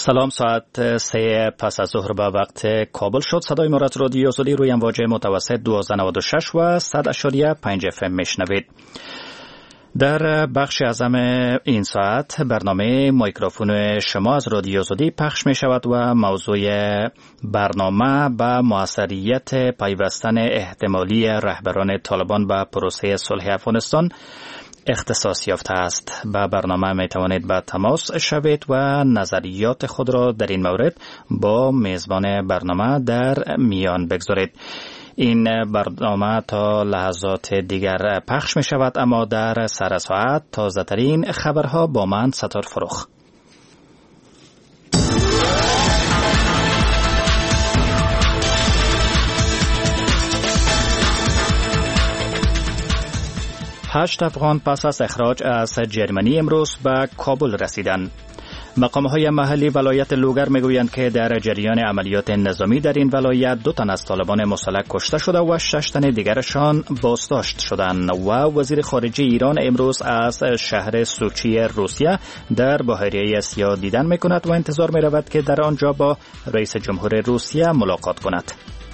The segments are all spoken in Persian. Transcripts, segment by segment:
سلام، ساعت 3 پس از ظهر به وقت کابل شد. صدای ما را از رادیو آزادی روی امواج متوسط 1296 و 100.5 FM میشنوید. در بخش اعظم این ساعت برنامه میکروفون شما از رادیو آزادی پخش می شود و موضوع برنامه به موثریت پیوستن احتمالی رهبران طالبان به پروسه صلح افغانستان اختصاص یافته است. به برنامه می توانید به تماس شوید و نظریات خود را در این مورد با میزبان برنامه در میان بگذارید. این برنامه تا لحظات دیگر پخش می شود، اما در سر ساعت تازه ترین خبرها با من ستار فروخ. هشت افغان پس از اخراج از جرمنی امروز به کابل رسیدند. مقام‌های محلی ولایت لوگر میگویند که در جریان عملیات نظامی در این ولایت 2 تن از طالبان مسلح کشته شده و 6 تن دیگرشان بازداشت شدند و وزیر خارجه ایران امروز از شهر سوچی روسیه در بحیره آسیا دیدن میکند و انتظار میرود که در آنجا با رئیس جمهور روسیه ملاقات کند.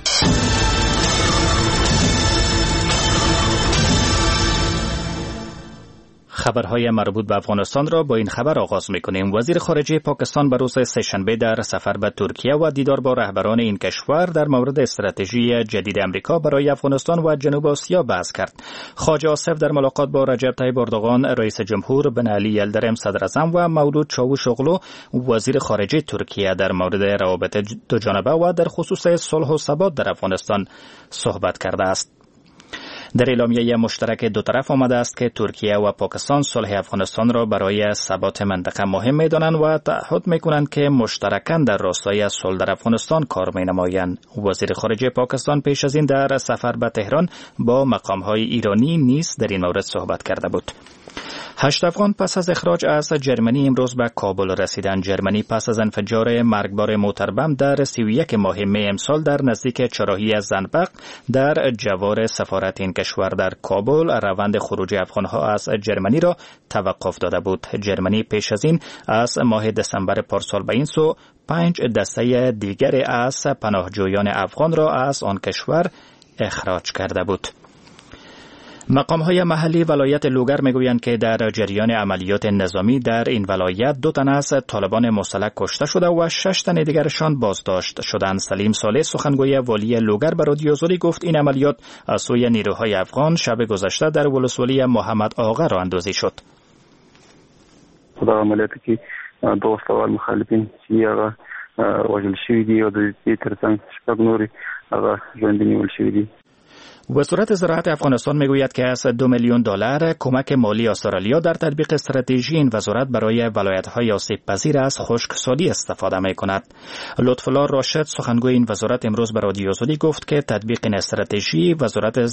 خبرهای مربوط به افغانستان را با این خبر آغاز می‌کنیم. وزیر خارجه پاکستان به روز سه‌شنبه در سفر به ترکیه و دیدار با رهبران این کشور در مورد استراتژی جدید امریکا برای افغانستان و جنوب آسیا بحث کرد. خواجه آصف در ملاقات با رجب طیب اردوغان رئیس جمهور، بن علی یلدرم صدر اعظم و مولود چاوشوغلو وزیر خارجه ترکیه در مورد روابط دوجانبه و در خصوص صلح و ثبات در افغانستان صحبت کرده است. در اعلامیه مشترک دو طرف آمده است که ترکیه و پاکستان صلح افغانستان را برای ثبات منطقه مهم می‌دانند و تعهد می‌کنند که مشترکاً در راستای صلح در افغانستان کار می‌نمایند. وزیر خارجه پاکستان پیش از این در سفر به تهران با مقام‌های ایرانی نیز در این مورد صحبت کرده بود. 8 افغان پس از اخراج از جرمنی امروز به کابل رسیدند. جرمنی پس از انفجار مرگبار موتربم در 31 ماه می امسال در نزدیک چراهی زنبق در جوار سفارت این کشور در کابل روند خروج افغانها از جرمنی را توقف داده بود. جرمنی پیش از این از ماه دسامبر پارسال به این سو 5 دسته دیگر از پناهجویان افغان را از آن کشور اخراج کرده بود. مقام‌های محلی ولایت لوگر میگویند که در جریان عملیات نظامی در این ولایت 2 تن از طالبان مسلح کشته شده و 6 تن دیگرشان بازداشت شدند. سلیم صالح سخنگوی والی لوگر به رادیو آزادی گفت این عملیات از سوی نیروهای افغان شب گذشته در ولسوالی محمد آقا راه اندازی شد. خدا عملیاتی که 2 سوال مخالفین چې هغه وژل شوي دي او د دې ترڅنګ 6 نور هغه ژوندي نیول شوي دي. وزارت زراعت افغانستان میگوید که از $2 میلیون کمک مالی استرالیا در تطبیق استراتژی این وزارت برای ولایت‌های آسیب پذیر از خشکسالی استفاده می‌کند. لطف‌الله راشد سخنگوی این وزارت امروز به رادیو آزادی گفت که تطبیق استراتژی وزارت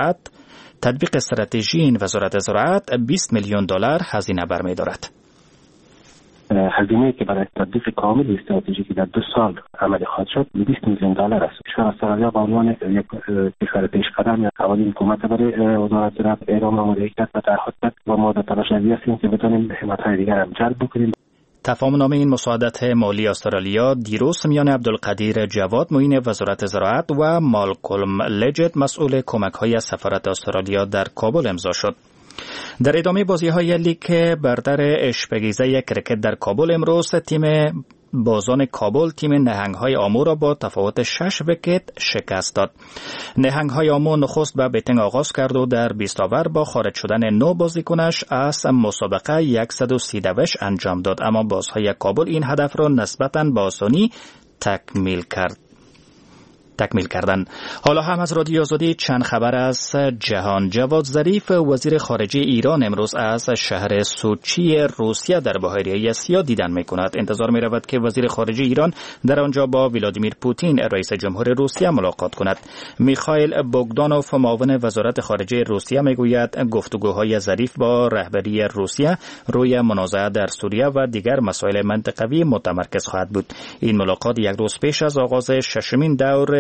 زراعت $20 میلیون هزینه برمی‌دارد. هزینه‌ای که برای تطبیق کامل استراتژی که در 2 سال عملی خواهد شد $20 میلیون است. کشور استرالیا به عنوان یک کشور پیشقدم یا قوانین حکومت برای وزارت زراعت اعلام آمادگی کرد و تعهد کرد و ما در تلاش‌جویی هستیم که بتوانیم حمایت‌های دیگر هم جلب بکنیم. تفاهم نامه این مساعدت مالی استرالیا دیروز میان عبدالقدیر جواد معین وزارت زراعت و مالکولم لجت مسئول کمک‌های سفارت استرالیا در کابل امضا شد. در ادامه بازی‌های لیگ برتر اشپگیزه کرکت در کابل امروز تیم بازان کابل تیم نهنگ‌های آمو را با تفاوت 6 ویکت شکست داد. نهنگ‌های آمو نخست به بیتینگ آغاز کرد و در 20 اوور با خارج شدن 9 بازیکنش از مسابقه 132 انجام داد، اما بازهای کابل این هدف را نسبتاً با آسانی تکمیل کردند. حالا هم از رادیو آزادی چند خبر از جهان. جواد ظریف وزیر خارجه ایران امروز از شهر سوچی روسیه در بحیره آسیا دیدن می‌کند. انتظار می‌رود که وزیر خارجه ایران در آنجا با ولادیمیر پوتین رئیس جمهور روسیه ملاقات کند. میخائیل بوگدانوف معاون وزارت خارجه روسیه میگوید گفتگوهای ظریف با رهبری روسیه روی منازعه در سوریه و دیگر مسائل منطقوی متمرکز خواهد بود. این ملاقات یک روز پیش از آغاز 6مین دور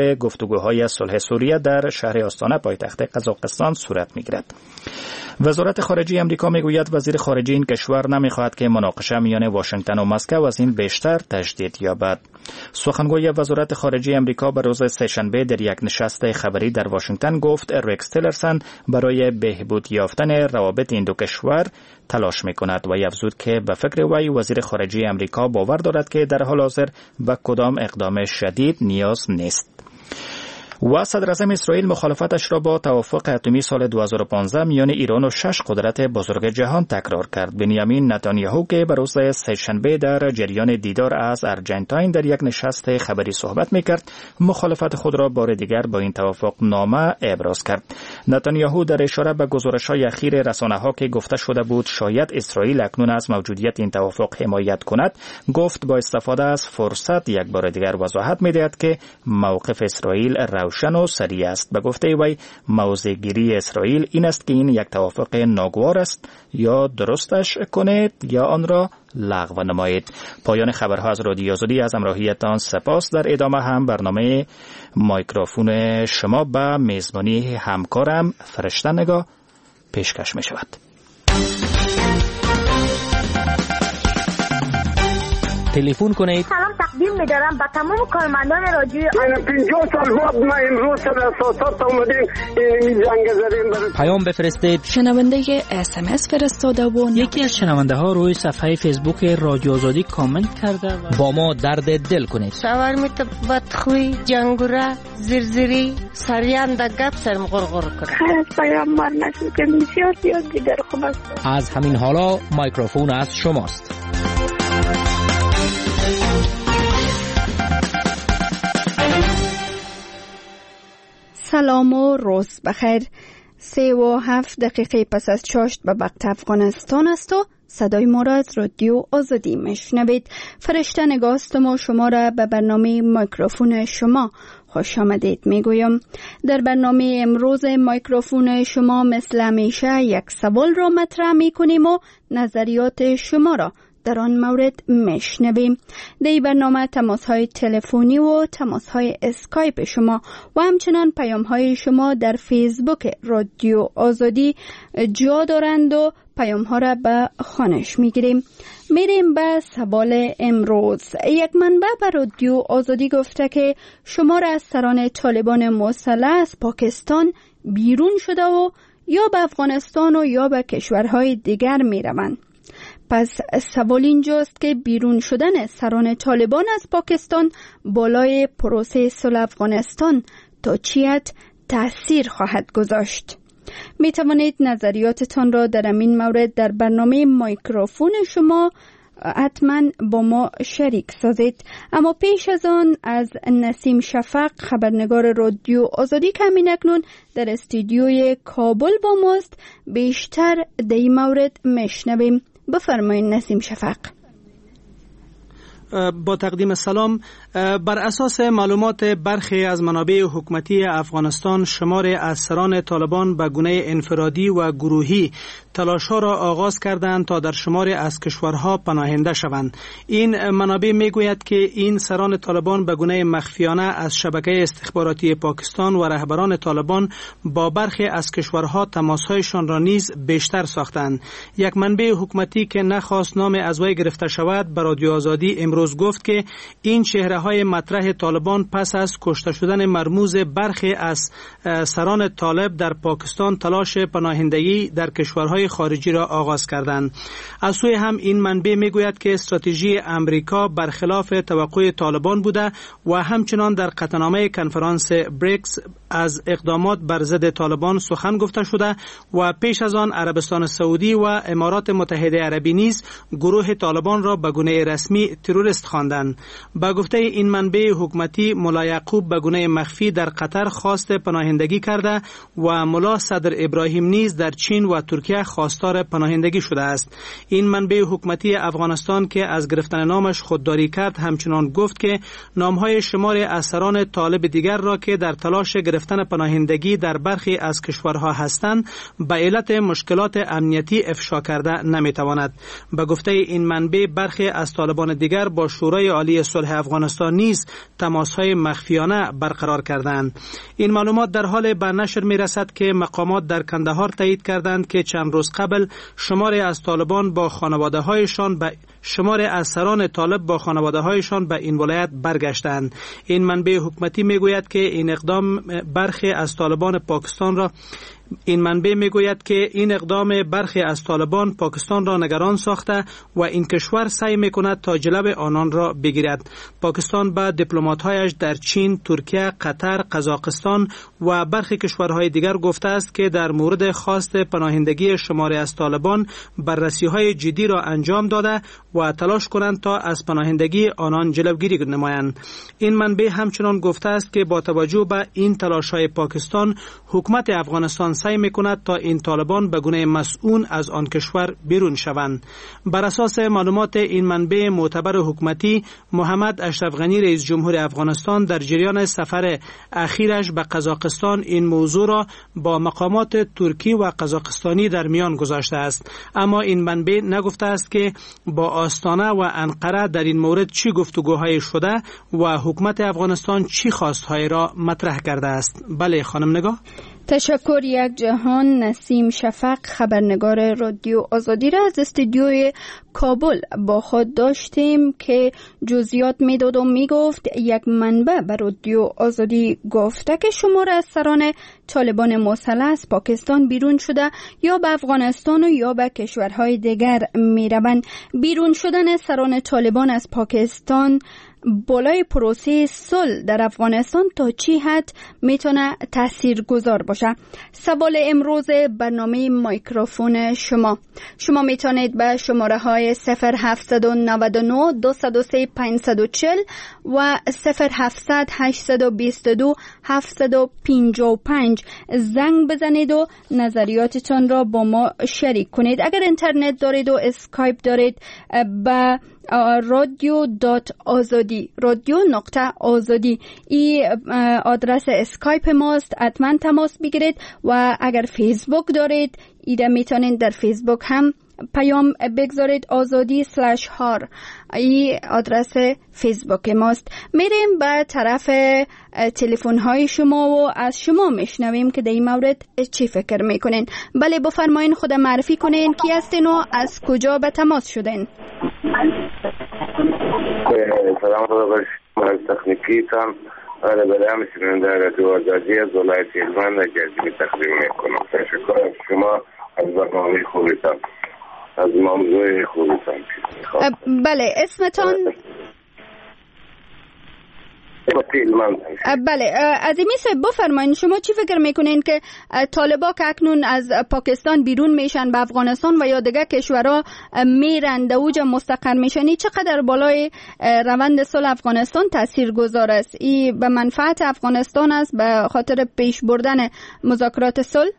حال گفتگوهای صلح سوریه در شهر آستانه پایتخت قزاقستان صورت می‌گیرد. وزارت خارجه آمریکا میگوید وزیر خارجه این کشور نمیخواهد که مناقشه میان واشنگتن و مسکو از این بیشتر تجدید یابد. سخنگوی وزارت خارجه آمریکا به روز سه‌شنبه در یک نشست خبری در واشنگتن گفت رکس تیلرسن برای بهبود یافتن روابط این دو کشور تلاش میکند و افزود که به فکر وی وزیر خارجه آمریکا باور دارد که در حال حاضر به کدام اقدام شدید نیاز نیست. و صدر اعظم اسرائیل مخالفتش را با توافق اتمی سال 2015 میان ایران و 6 قدرت بزرگ جهان تکرار کرد. بنیامین نتانیاهو که به روز سه‌شنبه در جریان دیدار از ارجنتاین در یک نشست خبری صحبت میکرد، مخالفت خود را بار دیگر با این توافق نامه ابراز کرد. نتانیاهو در اشاره به گزارش‌های اخیر رسانه‌ها که گفته شده بود شاید اسرائیل اکنون از موجودیت این توافق حمایت کند، گفت با استفاده از فرصت یک بار دیگر وضاحت می‌دهد که موقف اسرائیل روشن و سریع است. به گفته وی موضع گیری اسرائیل این است که این یک توافق ناگوار است، یا درستش کنید یا آن را لغو نمایید. پایان خبرها از رادیو آزادی. از همراهیتان سپاس. در ادامه هم برنامه مایکروفون شما به میزبانی همکارم فرشته نگاه پیشکش می شود. تلفن کنید. سلام تقدیم می‌دارم به تمام کارمندان رادیو. من 50 سال بعد ما امروز در اساسات اومدیم این جنگ زدیم. پیام بفرستید. شنونده SMS فرستاده و یکی از شنونده ها روی صفحه فیسبوک رادیو آزادی کامنت کرده و با ما درد دل کنید. شاورمیت بدخوی، جنگوره، زرزری، سریان در گپ سرم غرغر کنه. خیلی از پیام مار نشد که بسیار زیاد دیگر خوب است. از همین حالا مایکروفون از شماست. سلام و روز بخیر. 3:07 پس از چاشت به وقت افغانستان است و صدای ما را از رادیو آزادی میشنوید. فرشته نگاهستم و شما را به برنامه مایکروفون شما خوش آمدید میگویم. در برنامه امروز مایکروفون شما مثل همیشه یک سوال را مطرح میکنیم و نظریات شما را در آن مورد میشنویم. در این برنامه تماس‌های تلفنی و تماس‌های اسکایپ شما و همچنان پیام‌های شما در فیسبوک رادیو آزادی جا دارند و پیام‌ها را به خوانش میگیریم. میریم به سوال امروز. یک منبع به رادیو آزادی گفته که شمار از سران طالبان مسلح از پاکستان بیرون شده و یا به افغانستان و یا به کشورهای دیگر میروند. پس سوال اینجاست که بیرون شدن سران طالبان از پاکستان بالای پروسه صلح افغانستان تا چی حد تأثیر خواهد گذاشت؟ می توانید نظریاتتان را در این مورد در برنامه مایکروفون شما حتما با ما شریک سازید. اما پیش از آن از نسیم شفق خبرنگار رادیو آزادی که همین اکنون در استودیوی کابل با ماست بیشتر در این مورد میشنویم. بفرمایید نسیم شفق. با تقدیم سلام، بر اساس معلومات برخی از منابع حکومتی افغانستان شمار از سران طالبان به گونه انفرادی و گروهی تلاش‌ها را آغاز کردند تا در شمار از کشورها پناهنده شوند. این منابع میگوید که این سران طالبان به گونه مخفیانه از شبکه استخباراتی پاکستان و رهبران طالبان با برخی از کشورها تماس‌هایشان را نیز بیشتر ساختند. یک منبع حکومتی که نخواست نام از وی گرفته شود به رادیو آزادی امروز گفت که این چهره‌های مطرح طالبان پس از کشته شدن مرموز برخی از سران طالب در پاکستان تلاش پناهندگی در کشورهای خارجی را آغاز کردند. از سوی هم این منبع میگوید که استراتژی امریکا برخلاف توقع طالبان بوده و همچنان در قطعنامه کنفرانس بریکس از اقدامات بر ضد طالبان سخن گفته شده و پیش از آن عربستان سعودی و امارات متحده عربی نیز گروه طالبان را به گونه رسمی تروریست خواندند. با گفته این منبع حکومتی ملا یعقوب به گونه مخفی در قطر خواست پناهندگی کرده و ملا صدر ابراهیم نیز در چین و ترکیه خواستار پناهندگی شده است. این منبع حکومتی افغانستان که از گرفتن نامش خودداری کرد همچنان گفت که نامهای شمار از سران طالب دیگر را که در تلاش گرفتن پناهندگی در برخی از کشورها هستند به علت مشکلات امنیتی افشا کرده نمیتواند. به گفته این منبع برخی از طالبان دیگر با شورای عالی صلح افغانستان نیز تماس‌های مخفیانه برقرار کردند. این معلومات در حال به نشر می‌رسد که مقامات در کندهار تایید کردند که چند روز قبل شماری از طالبان با خانواده‌هایشان شمار از سران طالب با خانواده‌هایشان به این ولایت برگشتند. این منبع حکومتی میگوید که این اقدام برخی از طالبان پاکستان را نگران ساخته و این کشور سعی میکند تا جلب آنان را بگیرد. پاکستان به دیپلمات‌هایش در چین، ترکیه، قطر، قزاقستان و برخی کشورهای دیگر گفته است که در مورد خواست پناهندگی شماری از طالبان بررسی‌های جدی را انجام داده و تلاش کنند تا از پناهندگی آنان جلوگیری نمایند. این منبع همچنان گفته است که با توجه به این تلاش‌های پاکستان، حکومت افغانستان سعی می‌کند تا این طالبان به گونه مسئول از آن کشور بیرون شوند. بر اساس معلومات این منبع معتبر حکومتی، محمد اشرف غنی رئیس جمهور افغانستان در جریان سفر اخیرش به قزاقستان این موضوع را با مقامات ترکی و قزاقستانی در میان گذاشته است. اما این منبع نگفته است که با آستانه و انقره در این مورد چی گفتگوهای شده و حکومت افغانستان چی خواستهای را مطرح کرده است. بله خانم نگاه. تشکر. یک جهان. نسیم شفق خبرنگار رادیو آزادی را از استودیوی کابل با خود داشتیم که جزئیات میداد و میگفت یک منبع به رادیو آزادی گفته که شمار از سران طالبان مسلح از پاکستان بیرون شده یا به افغانستان و یا به کشورهای دیگر میروند. بیرون شدن سران طالبان از پاکستان بالای پروسه صلح در افغانستان تا چی حد میتونه تاثیرگذار باشه؟ سوال امروز برنامه میکروفون شما میتونید به شماره های 0799 203 540 و 0700 822 755 زنگ بزنید و نظریاتتان را با ما شریک کنید. اگر اینترنت دارید و اسکایپ دارید به radio.azadi این آدرس اسکایپ ماست، حتما تماس بگیرید و اگر فیسبوک دارید ایده میتونید در فیسبوک هم پیام بگذارید azadi/har این آدرس فیسبوک ماست. میریم به طرف تلفن های شما و از شما میشنویم که در این مورد چی فکر میکنین. بله بفرمایین، خود معرفی کنین کی هستین و از کجا به تماس شدین. سلام علیکم. از تکنیکی تان برای شنونده رادیو آزادی از ولایت هلمند جزیره تقدیم میکنم. تشکر از شما از برنامه خوبیتان، از موضوع خوبیتان. بله اسمتان؟ بله عظیمی صاحب بفرمایید شما چی فکر میکنین که طالبا که اکنون از پاکستان بیرون میشن به افغانستان و یا دیگه کشورها میرن در اوج مستقر میشن، چقدر بالای روند صلح افغانستان تاثیر گذار است؟ این به منفعت افغانستان است به خاطر پیش بردن مذاکرات صلح؟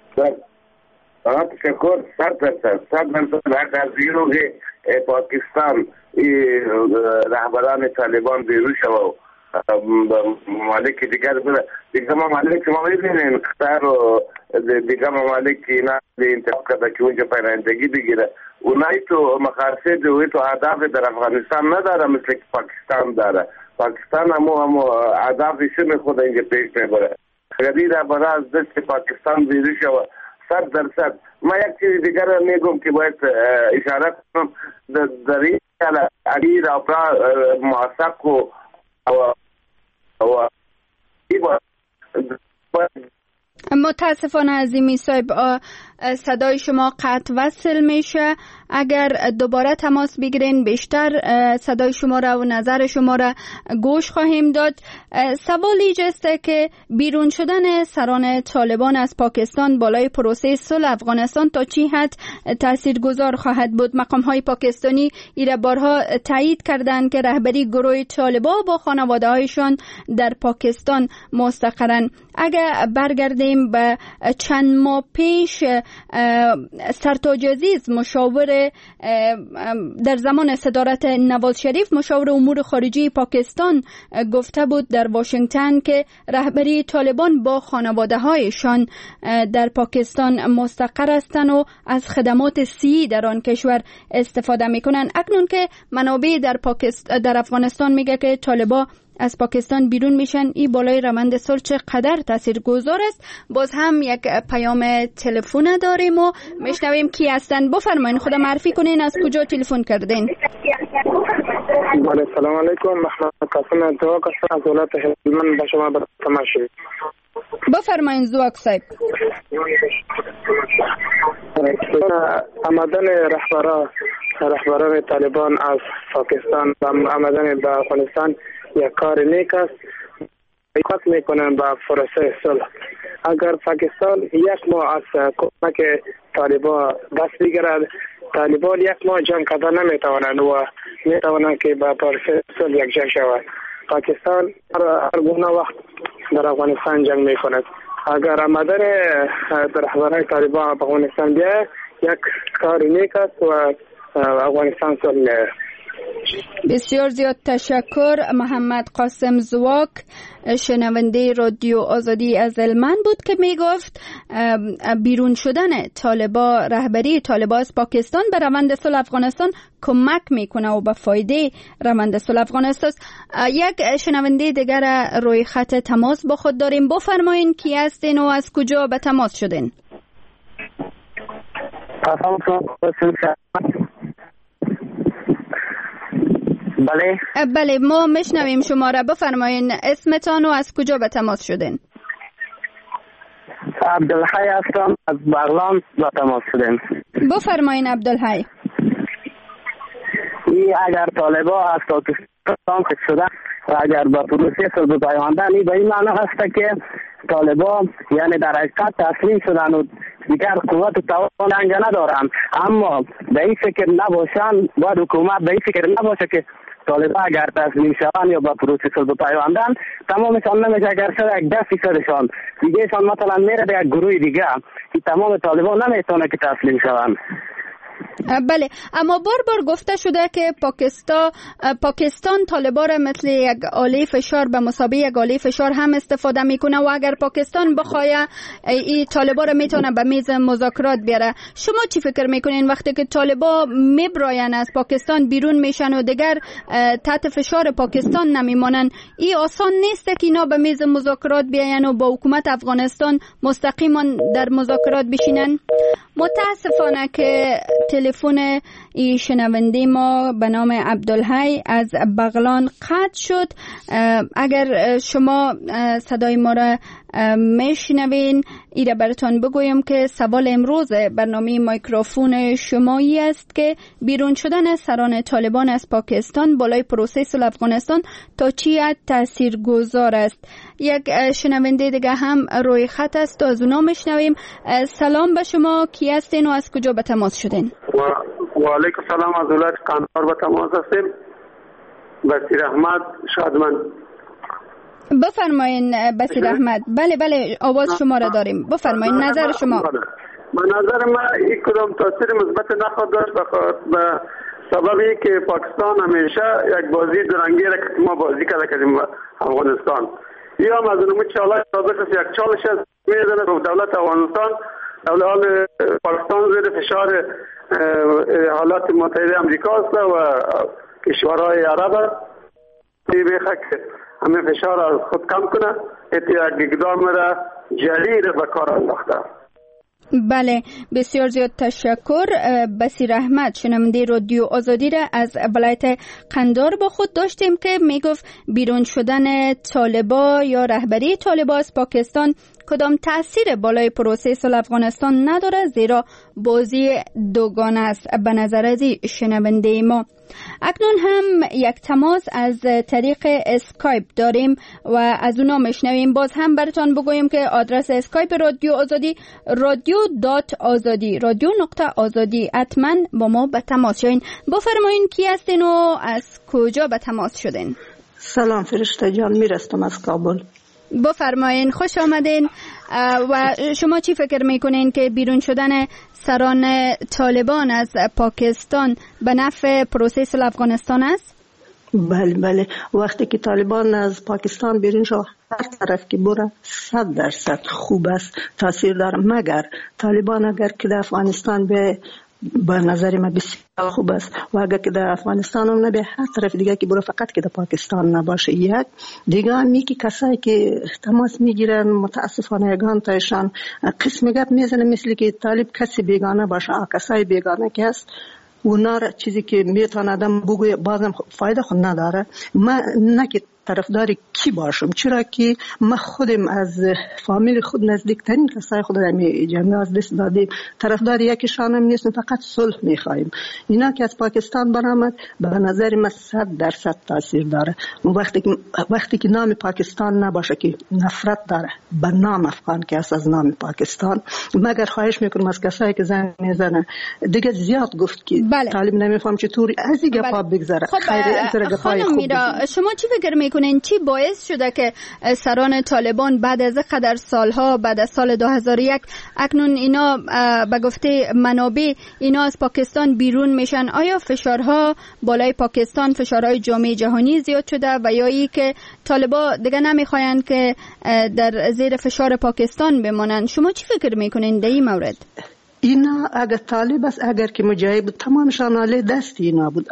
تشکر. 100% از زیرو که پاکستان رهبران طالبان بیرون شد ممالک دیگر بره دیگه ممالک شما میبینین قطر و دیگه ممالک اینا انتخاب کرده که اونجا پناهندگی بگیره. اونایی تو مقاصد و تو اهداف در افغانستان نداره مثل که پاکستان داره. پاکستان همو اهدافش خود اینجا پیش میبره. خیلی رهبران از دست پاکستان بیرون شد 100%. ما یک چیز دیگر میگم که باید اشاره کنم در این علی رابطه محاسب و متاسفانه عظیمی صاحب صدای شما قطع وصل میشه. اگر دوباره تماس بگیرین بیشتر صدای شما را و نظر شما را گوش خواهیم داد. سوال اینجاست که بیرون شدن سران طالبان از پاکستان بالای پروسه صلح افغانستان تا چی حد تاثیرگذار خواهد بود؟ مقام های پاکستانی ایره بارها تایید کردند که رهبری گروه طالبان با خانواده هایشان در پاکستان مستقرن. اگر برگردیم میکنیم به چند ماه پیش سرتاج عزیز مشاور در زمان صدارت نواز شریف مشاور امور خارجی پاکستان گفته بود در واشنگتن که رهبری طالبان با خانواده هایشان در پاکستان مستقر هستند و از خدمات صحی در آن کشور استفاده میکنن. اکنون که منابع در افغانستان میگه که طالبان از پاکستان بیرون میشن، این بالای روند صلح چقدر تاثیرگذار است؟ باز هم یک پیام تلفن داریم و میشنویم کی هستن. بفرمایید خدا معرفی کنین، از کجا تلفن کردین؟ سلام علیکم، محمد قاسم زواک از ولایت هلمند به شما تماشا. بفرمایید زواک صاحب. آمدن رهبران طالبان از پاکستان و آمدن به افغانستان یک کار نیک است. کمک میکنن به پروسه صلح. اگر پاکستان یک ماه از کمک طالبان دست بگیرد، طالبان یک ماه جنگ کردن نمیتوانند و میتوانند که به پروسه صلح یکجا شود. پاکستان هر گونه وقت در افغانستان جنگ میکند. اگر آمدن رهبران طالبان به افغانستان بیاید یک کار نیک است و افغانستان صلح می‌یابد. بسیار زیاد تشکر. محمد قاسم زواک، شنونده رادیو آزادی از هلمند بود که می گفت بیرون شدن طالبان، رهبری طالبان از پاکستان به روند صلح افغانستان کمک میکنه و به فایده روند صلح افغانستان. یک شنونده دیگر روی خط تماس با خود داریم. بفرمایین کی هستین و از کجا به تماس شدین؟ بله ما میشنویم شما را. بفرمایین اسمتان و از کجا به تماس شدین؟ عبدالحی هستم، از بغلان به تماس شدیم. بفرمایین عبدالحی. اگر طالبان از پاکستان خود شدن و اگر با پروسه صلح پیوندن، این به این معنی هست که طالبان یعنی در حقیقت تسلیم شدن و دیگر قوت و توان جنگ ندارن. اما به این فکر نباشن، باید حکومت به این فکر نباشه که طالبان اگر تسلیم شوند یا با پروسه صلح پیوندن تمامشان نمیشه. اگر شد یک 10% دیگه شان مثلا میره به یک گروه دیگه که تمام طالبان نمیتونه که تسلیم شوند. بله، اما بار گفته شده که پاکستان طالبان را مثل یک آله فشار به مثابه یک آله فشار هم استفاده میکنه و اگر پاکستان بخواه این طالبان را میتونه به میز مذاکرات بیاره. شما چی فکر میکنین وقتی که طالبان میبراین از پاکستان بیرون میشن و دیگر تحت فشار پاکستان نمیمانن، این آسان نیست که اینا به میز مذاکرات بیاین و با حکومت افغانستان مستقیما در مذاکرات بشینن؟ متاسفانه که تلفن ای شنونده ما به نام عبدالحی از بغلان قطع شد. اگر شما صدای ما را میشنوین، ایره براتون بگویم که سوال امروز برنامه میکروفون شمایی است که بیرون شدن سران طالبان از پاکستان بالای پروسه صلح افغانستان تا چی حد تاثیرگذار است. یک شنونده دیگه هم روی خط است، از اونا میشنویم. سلام به شما، کی هستین و از کجا به تماس شدین؟ و علیکم سلام، از ولایت قندهار به تماس هستیم. بصیر احمد شادمند. بفرمایین بصیر احمد. بله آواز شما را داریم. بفرمایین نظر شما. به نظر من یک کدام تاثیر مثبت نخواهد داشت به سببی که پاکستان همیشه یک بازی درنگی را که ما بازی کردیم افغانستان، یا هم از اونمو چالش تازه کسی یک چالش میزنه به دولت افغانستان. دولت پاکستان زیر فشار حالات متحده امریکا است و کشورهای عرب است. بیخواد که همه فشار از خود کم کنه، یک اقدام را جدی را به کار انداخته. بله، بسیار زیاد تشکر. بصیر احمد شنونده رادیو آزادی را از ولایت قندهار با خود داشتیم که میگفت بیرون شدن طالبان یا رهبری طالبان از پاکستان کدام تأثیر بالای پروسه صلح افغانستان نداره، زیرا بازی دوگانه است به نظر از شنونده ما. اکنون هم یک تماس از طریق اسکایپ داریم و از اونا میشنویم. باز هم براتون بگویم که آدرس اسکایپ رادیو آزادی رادیو.آزادی حتما با ما به تماس شوین. بفرمایین کی هستین و از کجا به تماس شدین؟ سلام فرشته جان، میرستم از کابل. بفرمایین، خوش آمدین. و شما چی فکر میکنین که بیرون شدن سران طالبان از پاکستان به نفع پروسه صلح افغانستان است؟ بله، وقتی که طالبان از پاکستان بیرون شد هر طرف که بره 100% خوب است، تاثیر داره. مگر طالبان اگر که در افغانستان به نظر من بسیار خوب است و اگر که در افغانستان هم نبی هر طرف دیگه که بره، فقط که در پاکستان نباشه. یک دیگه هم که کسایی که تماس میگیرن متاسفانه یگان تایشان قسم گپ میزنه مثل که طالب کسی بیگانه باشه، کسای بیگانه که است اونا را چیزی که میتونه آدم بگوی بازم فایده خود نداره. من نه که طرفدار کی باشم، چرا که ما خودم از فامیل خود نزدیکترین کسای خود را جمعی از دست دادیم، طرفدار یکیشان هم نیستیم، فقط صلح میخوایم. اینا که از پاکستان برآمد به نظر من 100% تاثیر داره. وقتی که نام پاکستان نباشه که نفرت داره به نام افغان که از نام پاکستان، مگر خواهش میکنم از کسایی که زنگ میزنه دیگه زیاد گفت که طالب نمیفهم چطوری از این گپا بگذره. خانم میرا، شما چی فکر میکنین چی باعث شده که سران طالبان بعد از قدر سالها، بعد از سال 2001 اکنون اینا به گفته منابع اینا از پاکستان بیرون میشن؟ آیا فشارها بالای پاکستان، فشارهای جامعه جهانی زیاد شده و یا ای که طالبا دیگه نمیخواین که در زیر فشار پاکستان بمانن؟ شما چی فکر میکنین در این مورد؟ اینا اگر طالب است، اگر که مجاهد بود، تمامشان علی دست اینا بود.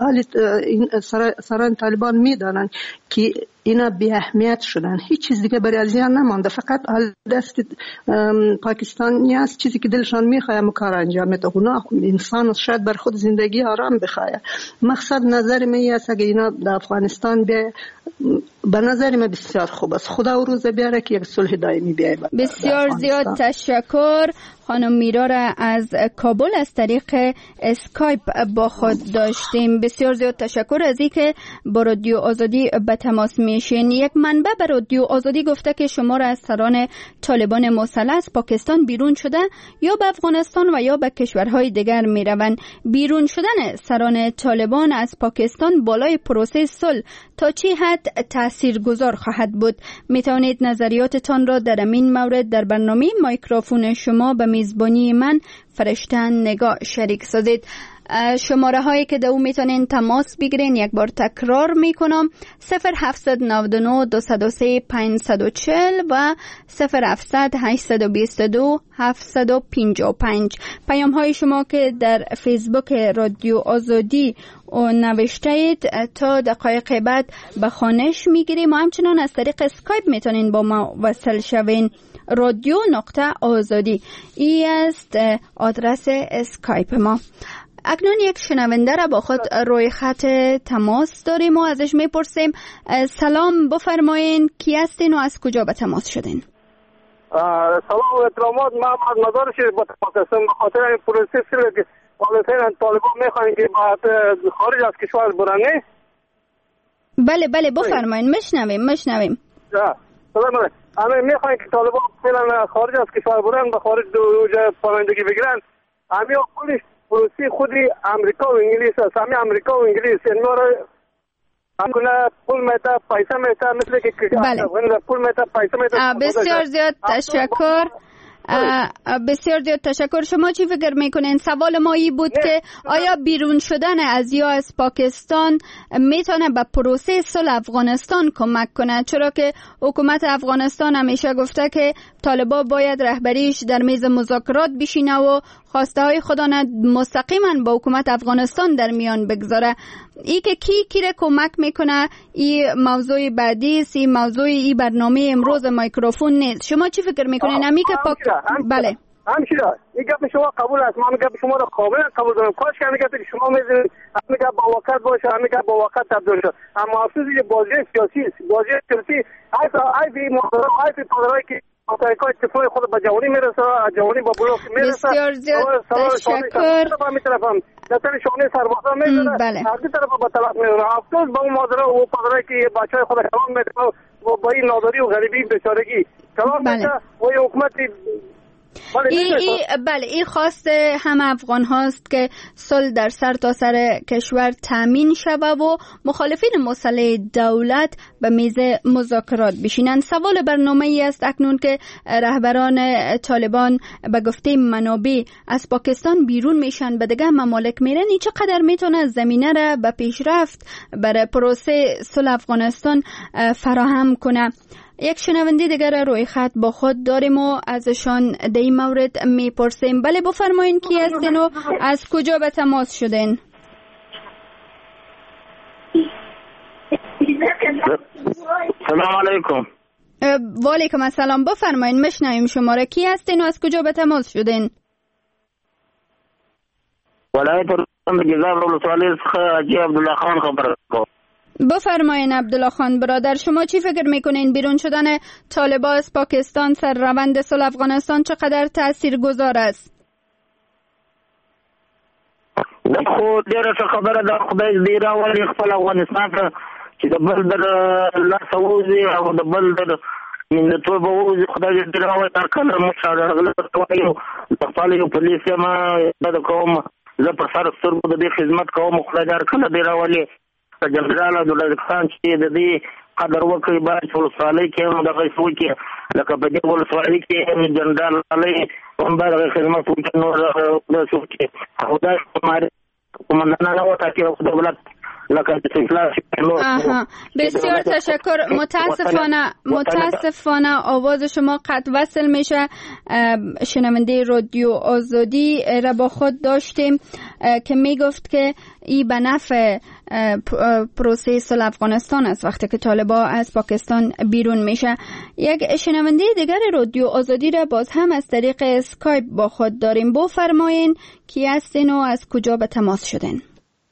سران طالبان میدانند که اینا بی اهمیت شدن، هیچ چیز دیگه برای ازیان نمانده، فقط دست پاکستانی است. چیزی که دلشان میخواه کار انجام میده. اونا انسان شاید بر خود زندگی آرام بخواه. مقصد نظر من است اگه اینا در افغانستان به نظر من بسیار خوب است. خدا و روز بیاره که یک صلح دائمی بیاید. بسیار زیاد تشکر. خانم میرا را از کابل از طریق اسکایپ با خود داشتیم. بسیار زیاد تشکر از اینکه با رادیو آزادی به تماس میشین. یک منبع به رادیو آزادی گفته که شمار از سران طالبان مسلح از پاکستان بیرون شده یا به افغانستان و یا به کشورهای دیگر میروند. بیرون شدن سران طالبان از پاکستان بالای پروسه صلح تا چه حد تاثیرگذار خواهد بود؟ میتوانید نظریاتتان را در این مورد در برنامه مایکروفون شما به میزبانی من فرشته نگاه شریک سازید. شماره هایی که دو میتونین تماس بگیرین یک بار تکرار میکنم: 0799 203 540 و 0700 822 755. پیام های شما که در فیسبوک رادیو آزادی نوشته اید تا دقایق بعد به خوانش میگیریم و همچنان از طریق اسکایپ میتونین با ما وصل شوین. radio.azadi ای است آدرس اسکایپ ما. اکنون یک شنونده را با خود روی خط تماس داریم و ازش میپرسیم. سلام، بفرمایین کی هستین و از کجا به تماس شدین؟ سلام و احترامات. من از مدار شهر با تماس هستم به خاطر این پروسه که والدین طالبان میخواین که بعد خارج از کشور برن. بله بفرمایین، مشنویم. سلام. همه میخواین که طالبان فعلا خارج از کشور برن، به خارج جای پناهندگی بگیرن. همه خودش پروسه خودی امریکا و انگلیس است. همه امریکا و انگلیس اینا را همکنه پول میته، پیسه میته، مثل که پول میته، پیسه میته. بسیار زیاد تشکر. بسیار زیاد تشکر. شما چی فکر میکنین؟ سوال ما ای بود که آیا بیرون شدن از یا از پاکستان میتونه به پروسه صلح افغانستان کمک کنه؟ چرا که حکومت افغانستان همیشه گفته که طالبان باید رهبریش در میز مذاکرات بشینه و خواسته های خدا مستقیما با حکومت افغانستان در میان بگذاره. ای که کی را کمک میکنه این موضوع بعدی است، این موضوع این برنامه امروز مایکروفون نیست. شما چی فکر میکنین؟ امی که بله همشیرا این گپ شما قبول است. من گپ شما را کاملا قبول دارم. کاش که گپ شما میذارید همین گپ با وقت باشه، همین گپ با وقت تبدیل شه. اما افسوس این بازی سیاسی است. بازی سیاسی ای مدارایی که متحکای اتفاقی خود به جوانی میرسه، جوانی با بلوک میرسه. بسیار زیاد تشکر. دستان شانه سربازا میزنه، از این طرف با طلاق میزنه. افسوس به اون مادرها و پدرایی که بچه های خود کلام میکنه و با این ناداری و غریبی بیچارگی کلام میکنه و این حکومت بله این خواست هم افغان هاست که صلح در سر تا سر کشور تامین شود و مخالفین مسلح دولت به میز مذاکرات بشینند. سوال برنامه ای است اکنون که رهبران طالبان به گفته منابع از پاکستان بیرون میشن به دیگه ممالک میرن، این چقدر میتونه زمینه را به پیشرفت برای پروسه صلح افغانستان فراهم کنه؟ یک شنونده دیگر روی خط با خود داریم و ازشان در این مورد میپرسیم. بله بفرمایین کی هستین و از کجا به تماس شدین؟ سلام علیکم. و علیکم السلام. بفرمایین مشنویم شما را. کی هستین و از کجا به تماس شدین؟ ولایت جزاب ولسوالی حاجی عبدالله خان خبر کو. بفرمایین عبدالله خان برادر، شما چی فکر میکنین بیرون شدن طالبان از پاکستان سر روند صلح افغانستان چقدر تاثیرگذار است؟ خو ډیره خبره ده، خدای دې راولي خپل افغانستان ته چې د بل در لاسه ووځي او د بل در ملتوبه ووځي. خدای دې راولي هر کله موږ راغلی وایو د خپل یو پولیس یم د کوم زه په سر سترګو د دې خدمت کوم. خدای دې هر کله دې راولي جنرال عبدالله خان چې د دې قدر وکړي باید ولسوالۍ کې هم دغه څه وکړي لکه په دې ولسوالۍ کې جنرال علي هم باید هغه خدمت وکړي. نور داسې وکړي خدای ماري قماندانان وټاکي او دولت لکه بسیار تشکر. متاسفانه آواز شما قطع وصل میشه. شنونده رادیو آزادی را با خود داشتیم که میگفت که این به نفع پروسه صلح افغانستان است وقتی که طالبان از پاکستان بیرون میشه. یک شنونده دیگر رادیو آزادی را باز هم از طریق اسکایپ با خود داریم. بفرمایین کی هستین و از کجا به تماس شدین؟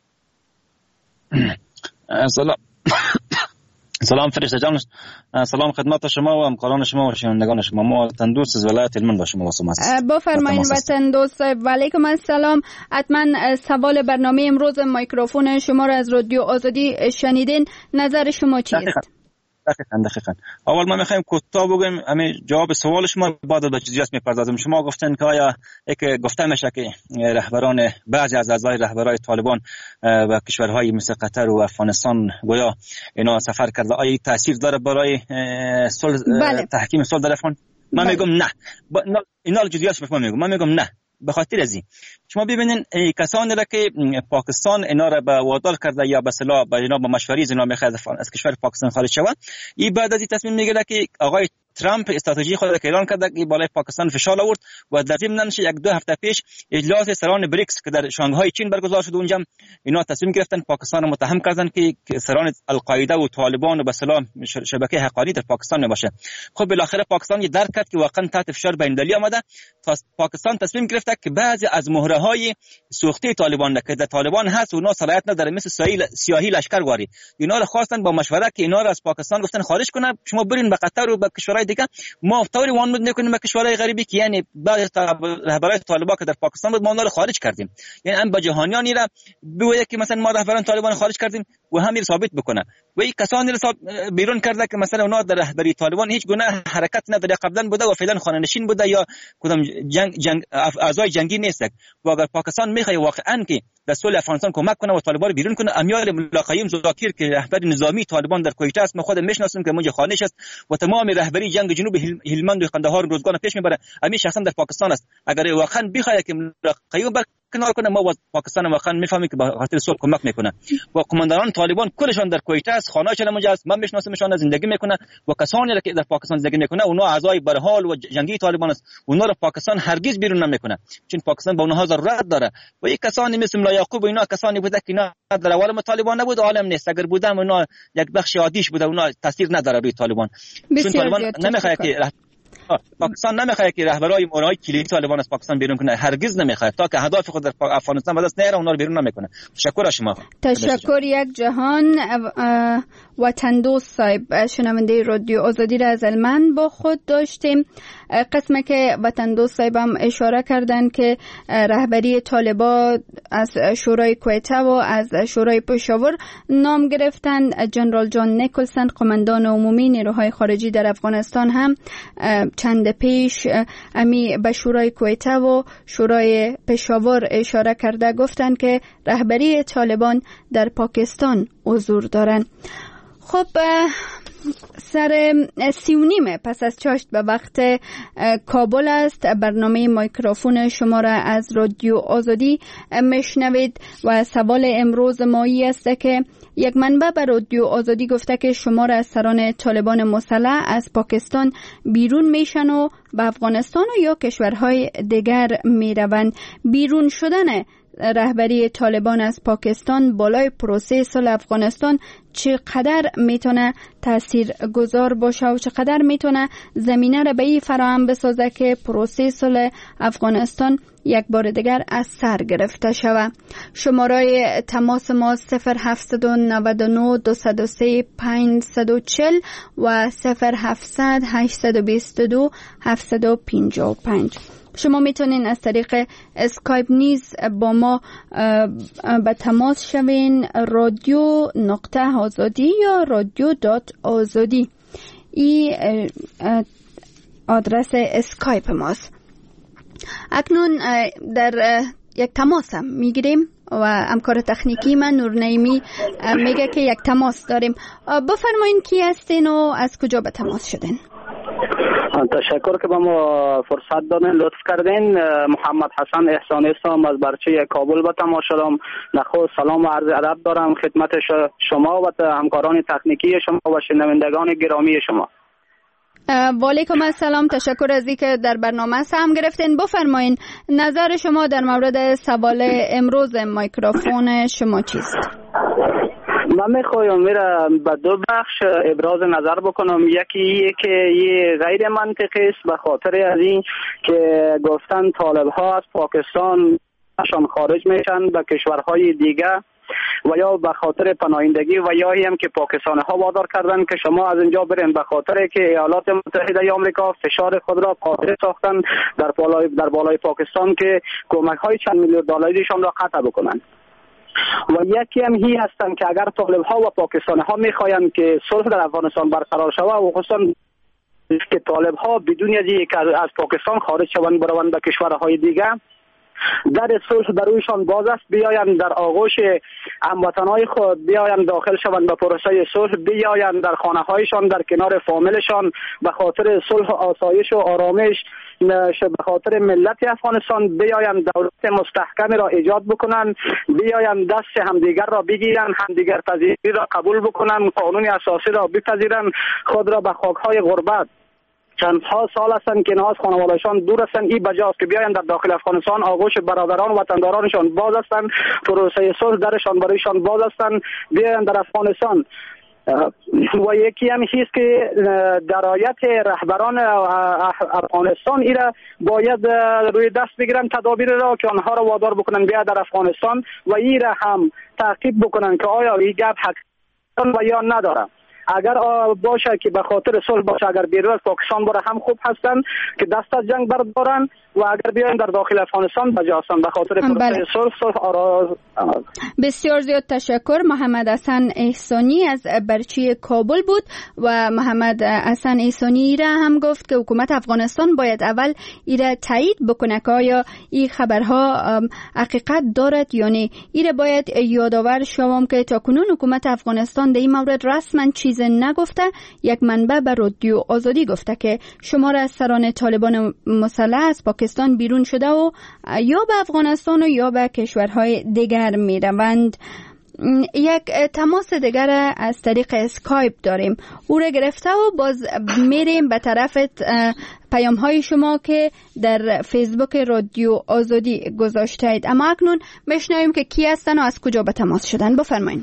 سلام فرشته جان، سلام خدمت شما و همکاران شما و شنوندگان شما. ما وطن دوست از ولایت هلمند با شما واسه است. بفرمایید وطن دوست. و علیکم السلام. حتما سوال برنامه امروز میکروفون شما را از رادیو آزادی شنیدین، نظر شما چیست؟ دقیقاً. اول ما میخوایم کوتاه بگیم همین جواب سوال شما، بعد به جزئیات میپردازیم. شما گفتن که آیا گفته میشه که رهبران بعضی از اعضای رهبرای طالبان و کشورهای مثل قطر و افغانستان گویا اینا سفر کرده، آیا تاثیر داره برای تحکیم صلح در افغان؟ من میگم نه. اینا جزئیاتش من میگم نه. به خاطر از این شما ببینین کسانی را که پاکستان اینا را به وادار کرده یا به اصطلاح به اینا به مشوری اینا میخواد از کشور پاکستان خارج شود، این بعد از این تصمیم میگیره که آقای ترامپ استراتژی خود را اعلان کرده که بالای پاکستان فشار آورد و در ضمن یک دو هفته پیش اجلاس سران بریکس که در شانگهای چین برگزار شد، اونجا اینا تصمیم گرفتن پاکستان را متهم کردن که سران القاعده و طالبان و به اصطلاح شبکه حقانی در پاکستان باشه. خب بالاخره پاکستان درک کرد که واقعا تحت فشار بین‌المللی آمده. پاکستان تصمیم گرفته که بعضی از مهره‌های سوخته طالبان که در طالبان هست و اونا صلاحیت نداره مثل سیاهی لشکرگواری، اینا را خواستن با مشورت که اینا را از پاکستان گفتن خارج کنه، شما برین به قطر و به کشورهای دیگه، ما طوری وانمود نکنیم به کشورهای غریبی که یعنی بعضی رهبران طالبان که در پاکستان بود ما اونا رو خارج کردیم. یعنی هم با جهانیانی را بگه که مثلا ما رهبران طالبان خارج کردیم و همین ثابت بکنه و این کسانی را بیرون کرده که مثلا اونا در رهبری طالبان هیچ گونه حرکت نداره، قبلا بوده و فعلا خانه‌نشین بوده یا کدام جنگ اعضای جنگی نیست. و اگر پاکستان میخواد واقعا که در صلح افغانستان کمک کنه و طالبان بیرون کنه، امیال ملاقیم زاکر که رهبر نظامی طالبان در کویت است، ما خودم میشناسم که اونجا خانه‌اش است و تمام رهبری جنگ جنوب هلمند و قندهار روزگار پیش میبره، همین شخصا در پاکستان است. اگر واقعا بخواد که ملاقیم کنار کنه، ما پاکستان واقعا میفهمیم که به خاطر صلح کمک میکنه و قماندانان طالبان کلشون در کویت است، خانه‌شون اونجا است، من میشناسمشون، زندگی میکنه و کسانی که در پاکستان زندگی میکنه اونها اعضای برحال و جنگی طالبان است، اونها را پاکستان هرگز بیرون نمیکنه چون پاکستان با اونها ضرورت داره. و یک کسانی مثل ملا یعقوب و اینا کسانی بوده که اینا در اول طالبان نبود، عالم نیست، اگر بودن اونا یک بخش عادیش بوده، اونا تاثیر نداره روی طالبان چون طالبان نمیخواد که پاکستان نمیخواد که رهبرای مورای کلیدی طالبان از پاکستان بیرون کنه، هرگز نمیخواد تا که اهداف خود در افغانستان به دست نیاره اونا رو بیرون نمیکنه. تشکر شما. تشکر یک جهان. وطن دوست صاحب شنونده رادیو آزادی را از هلمند با خود داشتیم. قسمه که وطن دوست صاحب هم اشاره کردن که رهبری طالبان از شورای کویته و از شورای پشاور نام گرفتن. جنرال جان نیکلسن قماندان عمومی نیروهای خارجی در افغانستان هم چند پیش امی به شورای کویته و شورای پشاور اشاره کرده، گفتند که رهبری طالبان در پاکستان حضور دارند. خب سر 3:30 پس از چاشت به وقت کابل است. برنامه میکروفون شما را از رادیو آزادی میشنوید و سوال امروز مایی است که یک منبع به رادیو آزادی گفته که شمار از سران طالبان مسلح از پاکستان بیرون میشن و به افغانستان و یا کشورهای دیگر میروند. بیرون شدن رهبری طالبان از پاکستان بالای پروسه صلح افغانستان چقدر میتونه تأثیر گذار باشه و چقدر میتونه زمینه را به این فراهم بسازه که پروسه صلح افغانستان یک بار دیگر از سر گرفته شود. شماره تماس ما 0799 203 540 و 0700 822 755. شما میتونین از طریق اسکایپ نیز با ما به تماس شوین. radio.azadi یا radio.azadi این آدرس اسکایپ ماست. اکنون در یک تماس هم میگیریم و همکار تکنیکی من نور نعیمی میگه که یک تماس داریم. بفرمایین کی هستین و از کجا به تماس شدین؟ تشکر که به ما فرصت دادین، لطف کردین. محمد حسن احسانی هستم، از برچه کابل به تماس شدم. نخست سلام و عرض ادب دارم خدمت شما و همکاران تکنیکی شما و شنوندگان گرامی شما. و علیکم السلام. تشکر از اینکه در برنامه سهم گرفتین. بفرمایین نظر شما در مورد سوال امروز میکروفون شما چیست؟ من میخوایم به دو بخش ابراز نظر بکنم. یکی که یه غیر منطقی است به خاطر از این که گفتن طالب ها از پاکستان خارج میشن به کشورهای دیگه و یا به خاطر پناهندگی و یا هم که پاکستانی ها وادار کردن که شما از اینجا برین، به خاطر که ایالات متحده آمریکا فشار خود را قادر ساختن در بالای پاکستان که کمک های چند میلیون دلارشان را قطع بکنن. و یکی هم هی هستن که اگر طالب ها و پاکستانی ها میخواین که صلح در افغانستان برقرار شود و خصوصا که طالب ها بدون از پاکستان خارج شوند بروند به کشورهای دیگه، در صلح برویشان باز است، بیاین در آغوش هموطنهای خود، بیاین داخل شوند به پروسه صلح، بیاین در خانه هایشان در کنار فامیلشان به خاطر صلح و آسایش و آرامش، به خاطر ملت افغانستان بیاین دولت مستحکمی را ایجاد بکنن، بیاین دست همدیگر را بگیرن، همدیگر پذیری را قبول بکنن، قانون اساسی را بپذیرن، خود را به خاکهای غربت چند ها سال هستند که اینها از خانوادهشان دور هستند، این بجاست که بیاین در داخل افغانستان آغوش برادران و وطندارانشان باز هستند، پروسه صلح درشان برایشان باز هستند، بیاین در افغانستان. و یکی هم هست که درایت رهبران افغانستان ایره باید روی دست بگیرن تدابیر را که آنها را وادار بکنن بیا در افغانستان و ایره هم تعقیب بکنن که آیا این گپ حقیقت و یا نداره. اگر باشه که به خاطر صلح باشه، اگر بیرون از پاکستان بره هم خوب هستن که دست از جنگ بردارن و اگر بیاین در داخل افغانستان بجاستن به خاطر پروسه صلح بسیار زیاد تشکر. محمد حسن احسانی از برچی کابل بود و محمد حسن احسانی را هم گفت که حکومت افغانستان باید اول ایره تایید بکنه که آیا این خبرها حقیقت دارد یا نه. ایره باید یادآور شوم که تاکنون حکومت افغانستان در این مورد رسما چیز نگفته. یک منبع به رادیو آزادی گفته که شمار از سران طالبان مسلح از پاکستان بیرون شده و یا به افغانستان و یا به کشورهای دیگر می روند. یک تماس دیگر از طریق اسکایپ داریم، او را گرفته و باز میریم به طرف پیام های شما که در فیسبوک رادیو آزادی گذاشته اید. اما اکنون بشنویم که کی هستن و از کجا به تماس شدن. بفرمایید.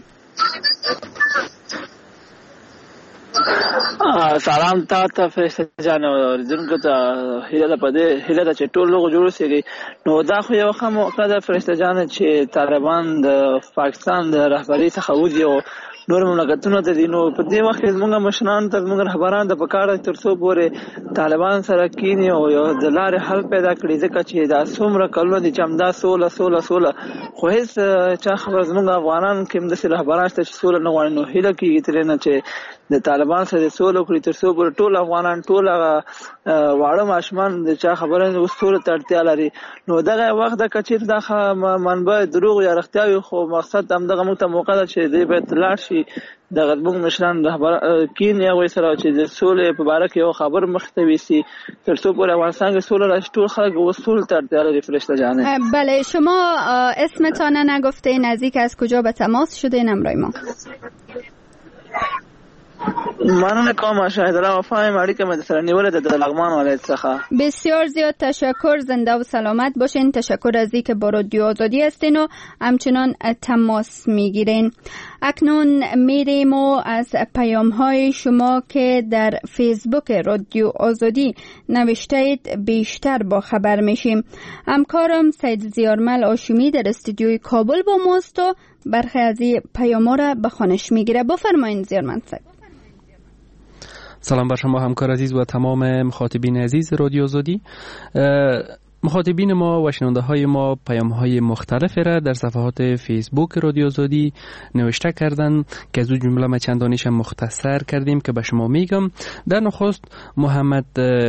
سلام تا فرشته جان ورزونکو ته هیله ده چې ټول لوګو جوړ سي. نو دا خو یو موقع ده فرشته جان چې طالبان د پاکستان د رهبری څخه وځي او نور مملکتونو ته دي. نو په دې وخت کې زموږ مشران ته زموږ رهبران د پکاړه تر څو پورې طالبان سره کینی او یو د لارې حل پیدا کړي، ځکه چې دا څومره کلونه دي چې همدا سوله خو هیڅ چا خبر زموږ افغانان کې هم داسې رهبران شته چې سوله نه غواړي. نو هیله کېږي ترې نه چې د طالبان سره سوله کړی تر څو پر ټول افغانان ټول واړه ماشومان د چا خبره وسوله تړتیا لري نو دغه وخت د کچیر د منبع دروغ یا رښتیاوي خو مقصد هم دغه موږ ته موقع ده چې دې به تلاړ شي د غربون مشران رهبر کین یا وې سره چې د سولې په اړه کې یو خبر مختوي سي تر څو پر افغانستان کې سوله راشي ټول خلک وسول تړتیا لري فرشته جانه. بله شما اسمتان نگفته نزدیک از کجا به تماس شدین همراه ما؟ مننه کوم شاهدرا وفایم اړیکه مې سره نیولې ده د لغمان ولایت څخه. بسیار زیاد تشکر، زنده و سلامت باشین. تشکر از اینکه با رادیو آزادی هستین و همچنان تماس میگیرین. اکنون میریم و از پیام های شما که در فیسبوک رادیو آزادی نوشتید بیشتر با خبر میشیم. همکارم سید زیارمل آشمی در استودیوی کابل با ماست و برخی از این پیام ها را به خوانش میگیره. بفرمایید زیارمل صاحب. سلام بر شما همکار عزیز و تمام مخاطبین عزیز رادیو آزادی. مخاطبین ما و شنونده های ما پیام های مختلف را در صفحات فیسبوک رادیو آزادی نوشته کردن که از اون جمله ما چندانیش مختصر کردیم که به شما میگم. در نخست محمد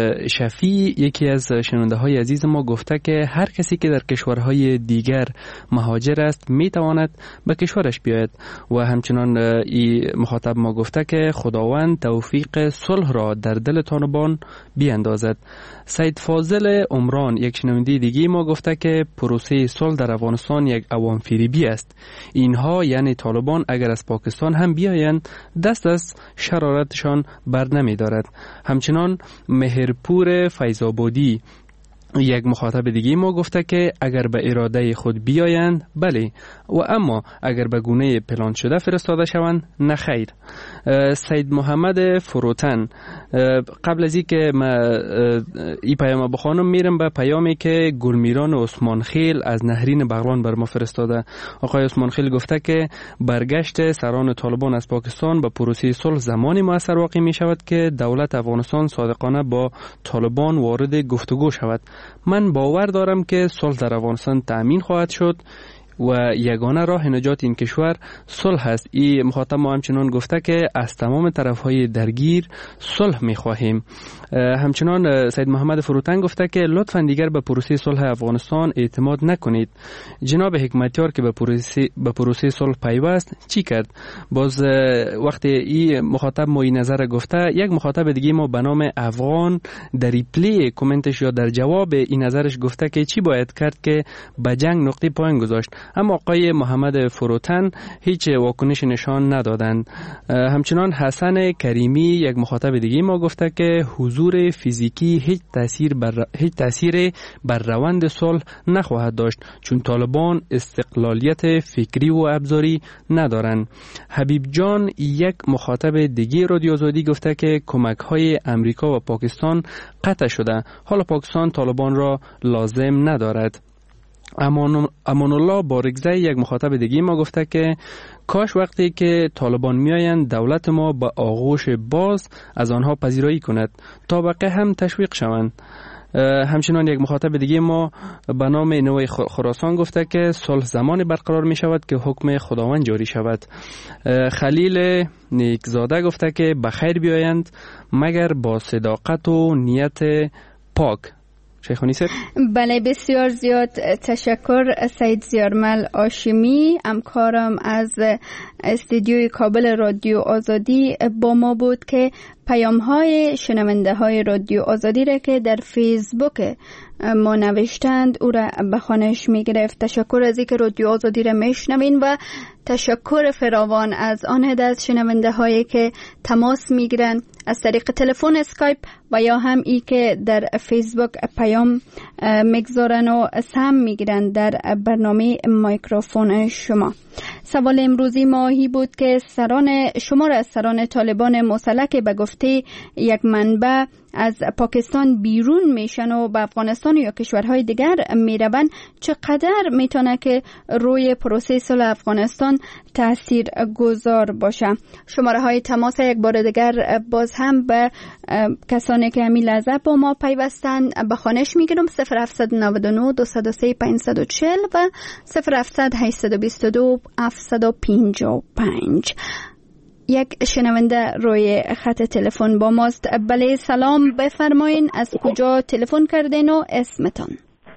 شفیع یکی از شنونده های عزیز ما گفته که هر کسی که در کشورهای دیگر مهاجر است میتواند به کشورش بیاید و همچنان این مخاطب ما گفته که خداوند توفیق صلح را در دل طالبان بیاندازد. سید فاضل عمران یک شنونده دیگه ما گفته که پروسه صلح در افغانستان یک عوام فریبی است. اینها یعنی طالبان اگر از پاکستان هم بیایند دست از شرارتشان بر نمی دارد. همچنان مهرپور فیض‌آبادی یک مخاطب دیگه ما گفته که اگر به اراده خود بیایند بله و اما اگر به گونه پلان شده فرستاده شوند نه خیر. سید محمد فروتن قبل از اینکه ما این پیام بخوانم میرم به پیامی که گلمیران عثمان خیل از نهرین بغلان بر ما فرستاده. آقای عثمان خیل گفته که برگشت سران طالبان از پاکستان به پروسه صلح زمانی مؤثر واقع می شود که دولت افغانستان صادقانه با طالبان وارد گفتگو شود. من باور دارم که صلح در افغانستان تأمین خواهد شد و یگانه راه نجات این کشور صلح است. این مخاطب ما همچنان گفته که از تمام طرفهای درگیر صلح می‌خواهیم. همچنان سید محمد فروتن گفته که لطفاً دیگر به پروسه صلح افغانستان اعتماد نکنید. جناب حکمتیار که به پروسه صلح پیوست چی کرد؟ باز وقتی این مخاطب ما این نظر گفته یک مخاطب دیگه ما به نام افغان در ریپلی کامنتش یا در جواب این نظرش گفته که چی باید کرد که به جنگ نقطه پایان گذاشت. اما آقای محمد فروتن هیچ واکنش نشان ندادند. همچنان حسن کریمی یک مخاطب دیگه ما گفته که حضور فیزیکی هیچ تأثیر بر روند صلح نخواهد داشت چون طالبان استقلالیت فکری و ابزاری ندارند. حبیب جان یک مخاطب دیگه رادیو آزادی گفته که کمک‌های امریکا و پاکستان قطع شده. حالا پاکستان طالبان را لازم ندارد. امان الله بارگزی یک مخاطب دیگه ما گفته که کاش وقتی که طالبان میآیند دولت ما با آغوش باز از آنها پذیرایی کند تا بقیه هم تشویق شوند. همچنان یک مخاطب دیگه ما به نام نوای خراسان گفته که صلح زمان برقرار می شود که حکم خداوند جاری شود. خلیل نیکزاده گفته که بخیر بیایند مگر با صداقت و نیت پاک. شیخانی سر؟ بله بسیار زیاد تشکر سید زیارمل آشمی همکارم از استودیوی کابل رادیو آزادی با ما بود که پیام های شنونده های رادیو آزادی را که در فیسبوک ما نوشتند او را به خوانش می گرفت. تشکر از اینکه رادیو آزادی را میشنوین و تشکر فراوان از آن عده از شنونده هایی که تماس می گیرند از طریق تلفن اسکایپ و یا هم ای که در فیسبوک پیام میگذارن و سهم میگیرن در برنامه مایکروفون شما. سوال امروزی ماهی بود که شمار از سران طالبان مسلح که به گفته یک منبع از پاکستان بیرون میشن و به افغانستان یا کشورهای دیگر میروند چقدر میتونه که روی پروسه صلح افغانستان تأثیر گذار باشه. شماره های تماس یک بار دیگر باز هم به کسانی که همین لحظه با ما پیوستن به خوانش میگیرم 0799 203 540 و 07 822 755. یک شنونده روی خط تلفن با ماست. بله سلام، بفرمایین از کجا تلفن کردین و اسمتان؟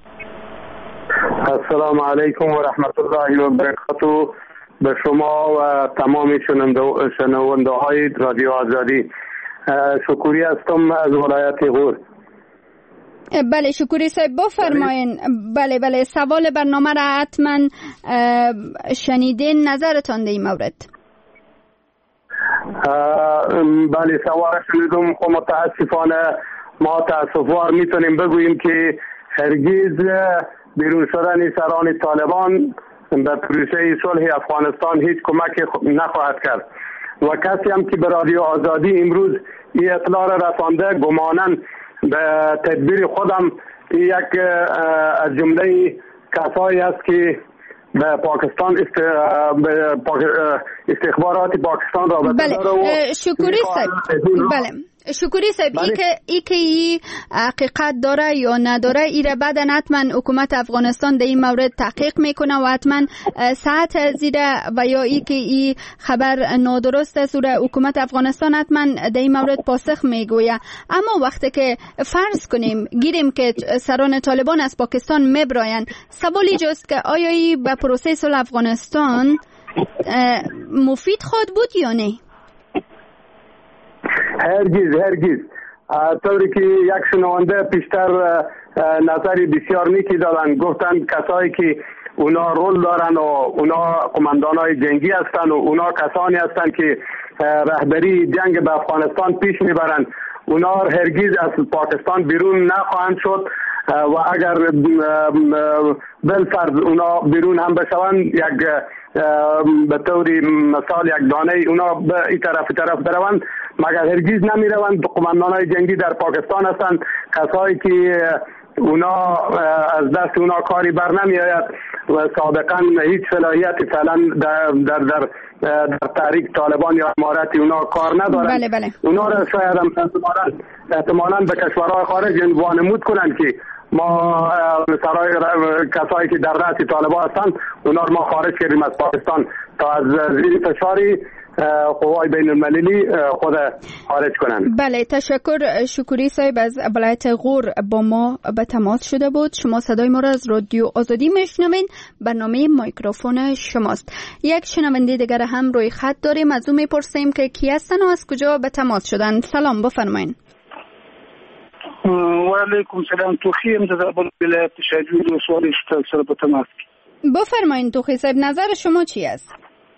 السلام علیکم و رحمت الله و برکاته به شما و تمام شنونده های رادیو آزادی. شکوری هستم از ولایت غور. بله شکوری صاحب بفرمایین. بله سوال برنامه را حتما شنیدین، نظرتان در این مورد؟ بله سوال شنیدم. خب متاسفانه ما تاسفوار میتونیم بگوییم که هرگز بیرون شدن سران طالبان به پروسه صلح افغانستان هیچ کمک نخواهد کرد و کسی هم که به رادیو آزادی امروز این اطلاع را رسانده گمانن به تدبیر خودم یک از جمله کسایی است که به پاکستان استخبارات پاکستان رابطه داره. بله شکوری صاحب، بله شکوری صاحب، ای که حقیقت داره یا نداره ای را بعدا حتما حکومت افغانستان در این مورد تحقیق میکنه و حتما ساعت زیره و یا ای که ای خبر نادرست است و حکومت افغانستان حتما در این مورد پاسخ میگویه. اما وقتی که فرض کنیم گیریم که سران طالبان از پاکستان میبراین، سوال اینجاست که آیا ای به پروسه صلح افغانستان مفید خواهد بود یا نه؟ هرگز طوری که یک شنونده پیشتر نظری بسیار نیکی دادن، گفتن کسایی که اونا رول دارن و اونا قماندانای جنگی هستن و اونا کسانی هستن که رهبری جنگ به افغانستان پیش میبرن، اونا هرگز از پاکستان بیرون نخواهند شد و اگر بالفرض اونا بیرون هم بشون یک به طوری مثال یک دانه اونا به این طرف بروند، مگر هرگز نمی روند. قماندانای جنگی در پاکستان هستند، کسایی که اونا از دست اونا کاری بر نمی آید و سابقا هیچ صلاحیت فعلا در تحریک طالبان یا امارت اونا کار ندارند. بله. اونا را شاید احتمالاً به کشورهای خارج وانمود کنند که ما کسایی که در رأس طالبان هستند اونا ما خارج کردیم از پاکستان تا از زیر فشاری قوای بین المللی خود خارج کنند. بله تشکر. شکوری صاحب از ولایت غور با ما به تماس شده بود. شما صدای ما را از رادیو آزادی میشنوین، برنامه مایکروفون شماست. یک شنونده دیگر هم روی خط داریم، از او میپرسیم که کی هستن و از کجا به تماس شدن. سلام بفرمایید. و علیکم سلام. توخی امتدابل ولایت شجوی و سوالی سر به تماس. بفرمایید توخی صاحب، نظر شما چی است؟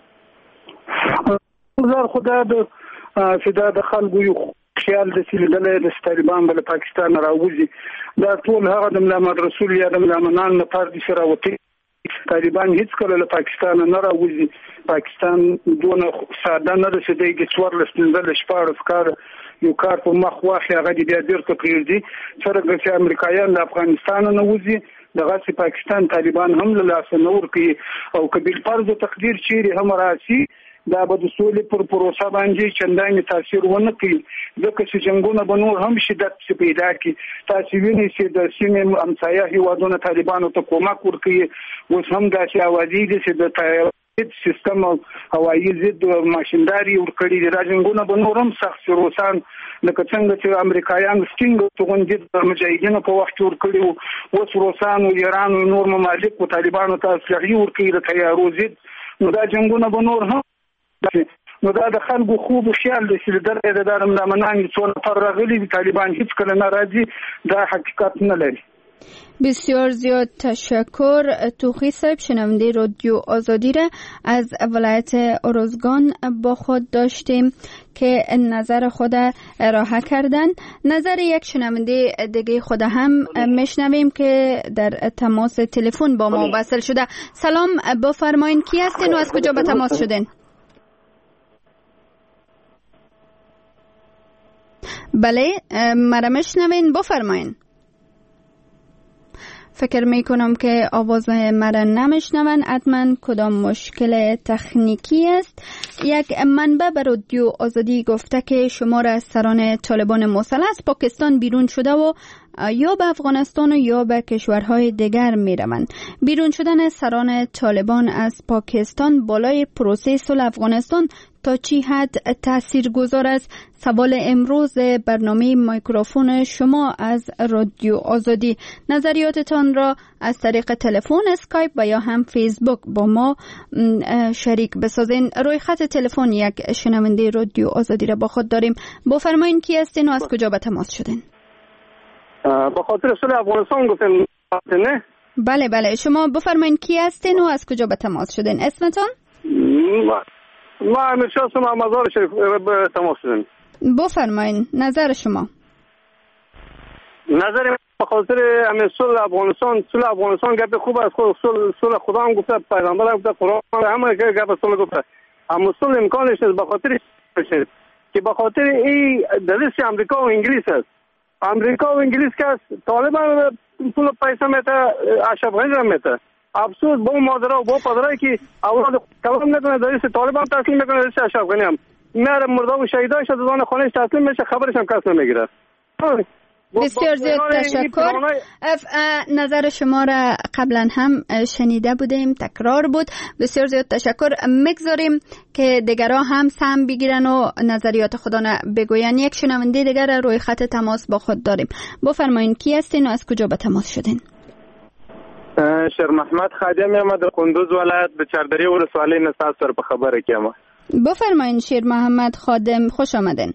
نظر خدا د فدا د خلکو یو خیال د سیلدل د طالبان بل پاکستان راوځي دا ټول هغه د محمد رسول یا د ملامنان نه پر دي سره وتی طالبان هیڅ کله له پاکستان نه راوځي. پاکستان دونه ساده نه رسیدي چې څوار لسندل شپاره کار یو کار په مخ واخی هغه د بیا ډیر تقریر دي سره چې امریکایان د افغانستان نه وځي دغه چې پاکستان طالبان هم له لاس نور کوي او کبیل فرض تقدیر چیرې هم راسي دا به د سولې پر پروسه باندې چنداني تاثیر ونه کوي ځکه چې جنگونه به نور هم شدت پیدا کړي. تاسو وینئ چې د سیمې همسایه هیوادونو طالبانو ته کومک ورکوي. اوس هم داسې اوازې دي چې د سیستم هوایي ضد ماشینداري ورکړي دي. دا جنگونه به نور هم سخت روسان لکه څنګه چې امریکایان سټینګ توغندي د مجاهدینو په وخت ورکړي وو، اوس روسان او ایران او نور ممالک په طالبانو ته اسلحې ورکوي د تیارو ضد. نو دا جنگونه به نور هم نو دا د خلکو خوب خیال دی چې د دارم لمنان څو نفر راغلي دي طالبان هیڅ کله ناراضي، دا حقیقت نه لري. بسیار زیاد تشکر. توخی صاحب شنونده رادیو آزادی را از ولایت ارزگان با خود داشتیم که نظر خود ارائه کردن. نظر یک شنونده دیگه خود هم میشنویم که در تماس تلفن با ما وصل شده. سلام بفرمایین، کی هستین و از کجا به تماس شدین؟ بله مرا میشنوین، بفرمایین. فکر میکنم که آواز مرا نمیشنون، حتما کدام مشکل تکنیکی است. یک منبع به رادیو آزادی گفته که شمار از سران طالبان مسلح از پاکستان بیرون شده و یا به افغانستان و یا به کشورهای دیگر می روند. بیرون شدن سران طالبان از پاکستان بالای پروسه صلح افغانستان تا چی حد تاثیرگذار است؟ سوال امروز برنامه میکروفون شما از رادیو آزادی. نظریاتتان را از طریق تلفن، اسکایپ و یا هم فیسبوک با ما شریک بسازین. روی خط تلفن یک شنونده رادیو آزادی را با خود داریم. بفرمایید کی هستین و از کجا به تماس شدین؟ با خاطر صلح افغانستان گفتم نه؟ بله شما بفرمایید کی هستین و از کجا به تماس شدین؟ اسمتون؟ ما امیرشاه هستم، مزار شریف به تماس شدیم. بفرمایید نظر شما. نظر به خاطر همین صلح افغانستان گپ خوب است. صلح خدا هم گفته، پیغمبر هم گفته، قرآن همه گپ صلح گفته، اما صلح امکانش نیست. به خاطر که به خاطر این دست امریکا و انگلیس است. امریکا و انگلیس که طالبان پول پیسه میته، اشرف غنی را میته. افسوس با مادرها و با پدرایی که اولاد کلام میکنه در دست طالبان تسلیم میکنه، در دست اشرف غنی هم میاره مرده و شهیدایش از آن خانهش تسلیم میشه، خبرش هم کس نمیگیره. بسیار زیاد تشکر. نظر شما را قبلا هم شنیده بودیم، تکرار بود. بسیار زیاد تشکر. میگذاریم که دیگرها هم سهم بگیرن و نظریات خودانه بگوین. یک شنونده دیگر روی خط تماس با خود داریم. بفرمایید کی هستین و از کجا به تماس شدین؟ شیر محمد خادم یم، در کندوز ولایت د چاردری ولسوالۍ نه تاسو سره په خبره کېم. بفرمایید شیر محمد خادم، خوش آمدین.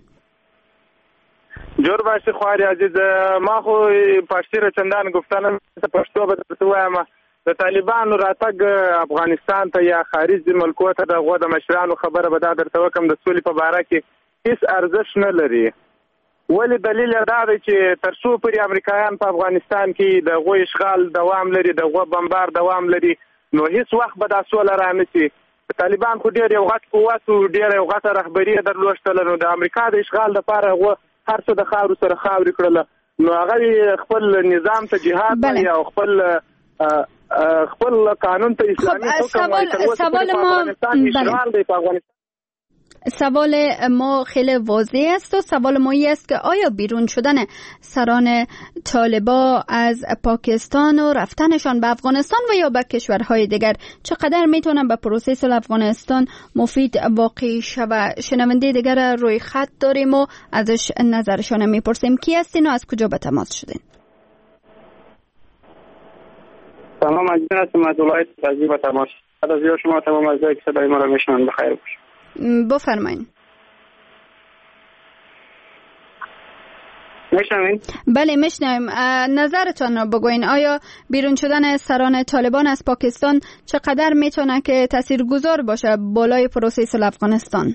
جور باشی خواري عزیز، ما خو پښتو را چندان گفتنه پښتو به تاسو وایم. د طالبانو راتګ افغانستان ته یا خارج ملکو ته دغه د مشرانو خبره به دا درته وکم د سولې په باره کې هیڅ ارزښت نه لري. ولی دلیل دا دی چې تر څو پورې امریکایان په افغانستان کې د غوی اشغال دوام لري، د غو بمبار دوام لري، نو هیڅ وخت به دا سوله رانشي. طالبان خو ډېر یو غټ قوت او ډېر یو غټه رهبري درلوشتله، نو د امریکا د اشغال لپاره غو هر څه د خاورو سره خاورې کړله، نو هغه خپل نظام ته جهاد یا خپل قانون ته اسلامي حکم وایي. سوال ما خیلی واضح است و سوال ما این است که آیا بیرون شدن سران طالبان از پاکستان و رفتنشان به افغانستان و یا به کشورهای دیگر چقدر میتونن به پروسه صلح افغانستان مفید واقع شود؟ شنونده دیگر روی خط داریم و ازش نظرشان میپرسیم. کی هستین و از کجا به تماس شدین؟ سلام، عزیزان هستم از ولایت غزنی به تماس. بعد از شما تمام اعضای که صدای ما را میشنوند بخیر باشید. بفرمایید. میشنوین؟ بله میشنویم. نظرتان را بگوین. آیا بیرون شدن سران طالبان از پاکستان چقدر میتونه که تاثیرگذار باشه بالای پروسه صلح افغانستان؟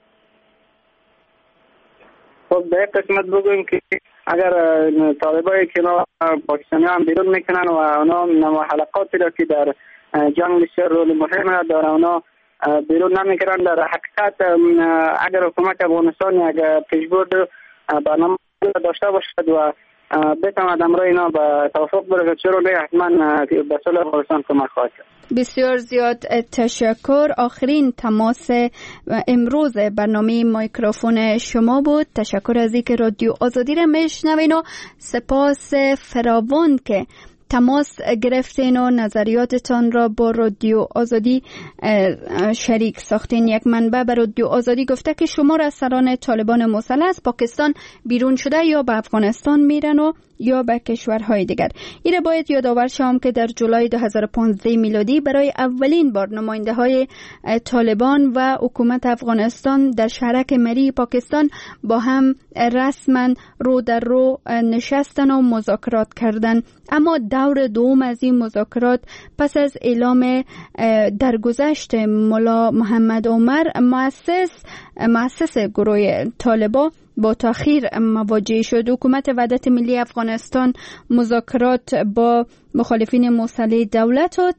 خب به یک قسمت بگویم که اگر طالبایی که پاکستانی هم بیرون میکنن و اونا حلقاتی را که در جنگ بسیار رول مهم را داره اونا بیرون نمیکنن، در حقیقت اگر حکومت افغانستان یک پیشبرد برنامه داشته باشد و بتواند امروز اینا به توافق برسد، چرا نه حتما به صلح افغانستان کمک خواهد کرد. بسیار زیاد تشکر. آخرین تماس امروز برنامه میکروفون شما بود. تشکر از اینکه رادیو آزادی را میشنوین و سپاس فراوان که تماس گرفتین و نظریاتتان را با رادیو آزادی شریک ساختین. یک منبع به رادیو آزادی گفته که شمار از سران طالبان مسلح از پاکستان بیرون شده یا به افغانستان میرن و یا به کشورهای دیگر. این باید یادآور شوم که در جولای 2015 میلادی برای اولین بار نماینده های طالبان و حکومت افغانستان در شهرک مری پاکستان با هم رسما رو در رو نشستن و مذاکرات کردند. اما دور دوم از این مذاکرات پس از اعلام درگذشت ملا محمد عمر مؤسس گروه طالبان با تأخیر مواجه شد. حکومت وحدت ملی افغانستان مذاکرات با مخالفین مسلح دولت و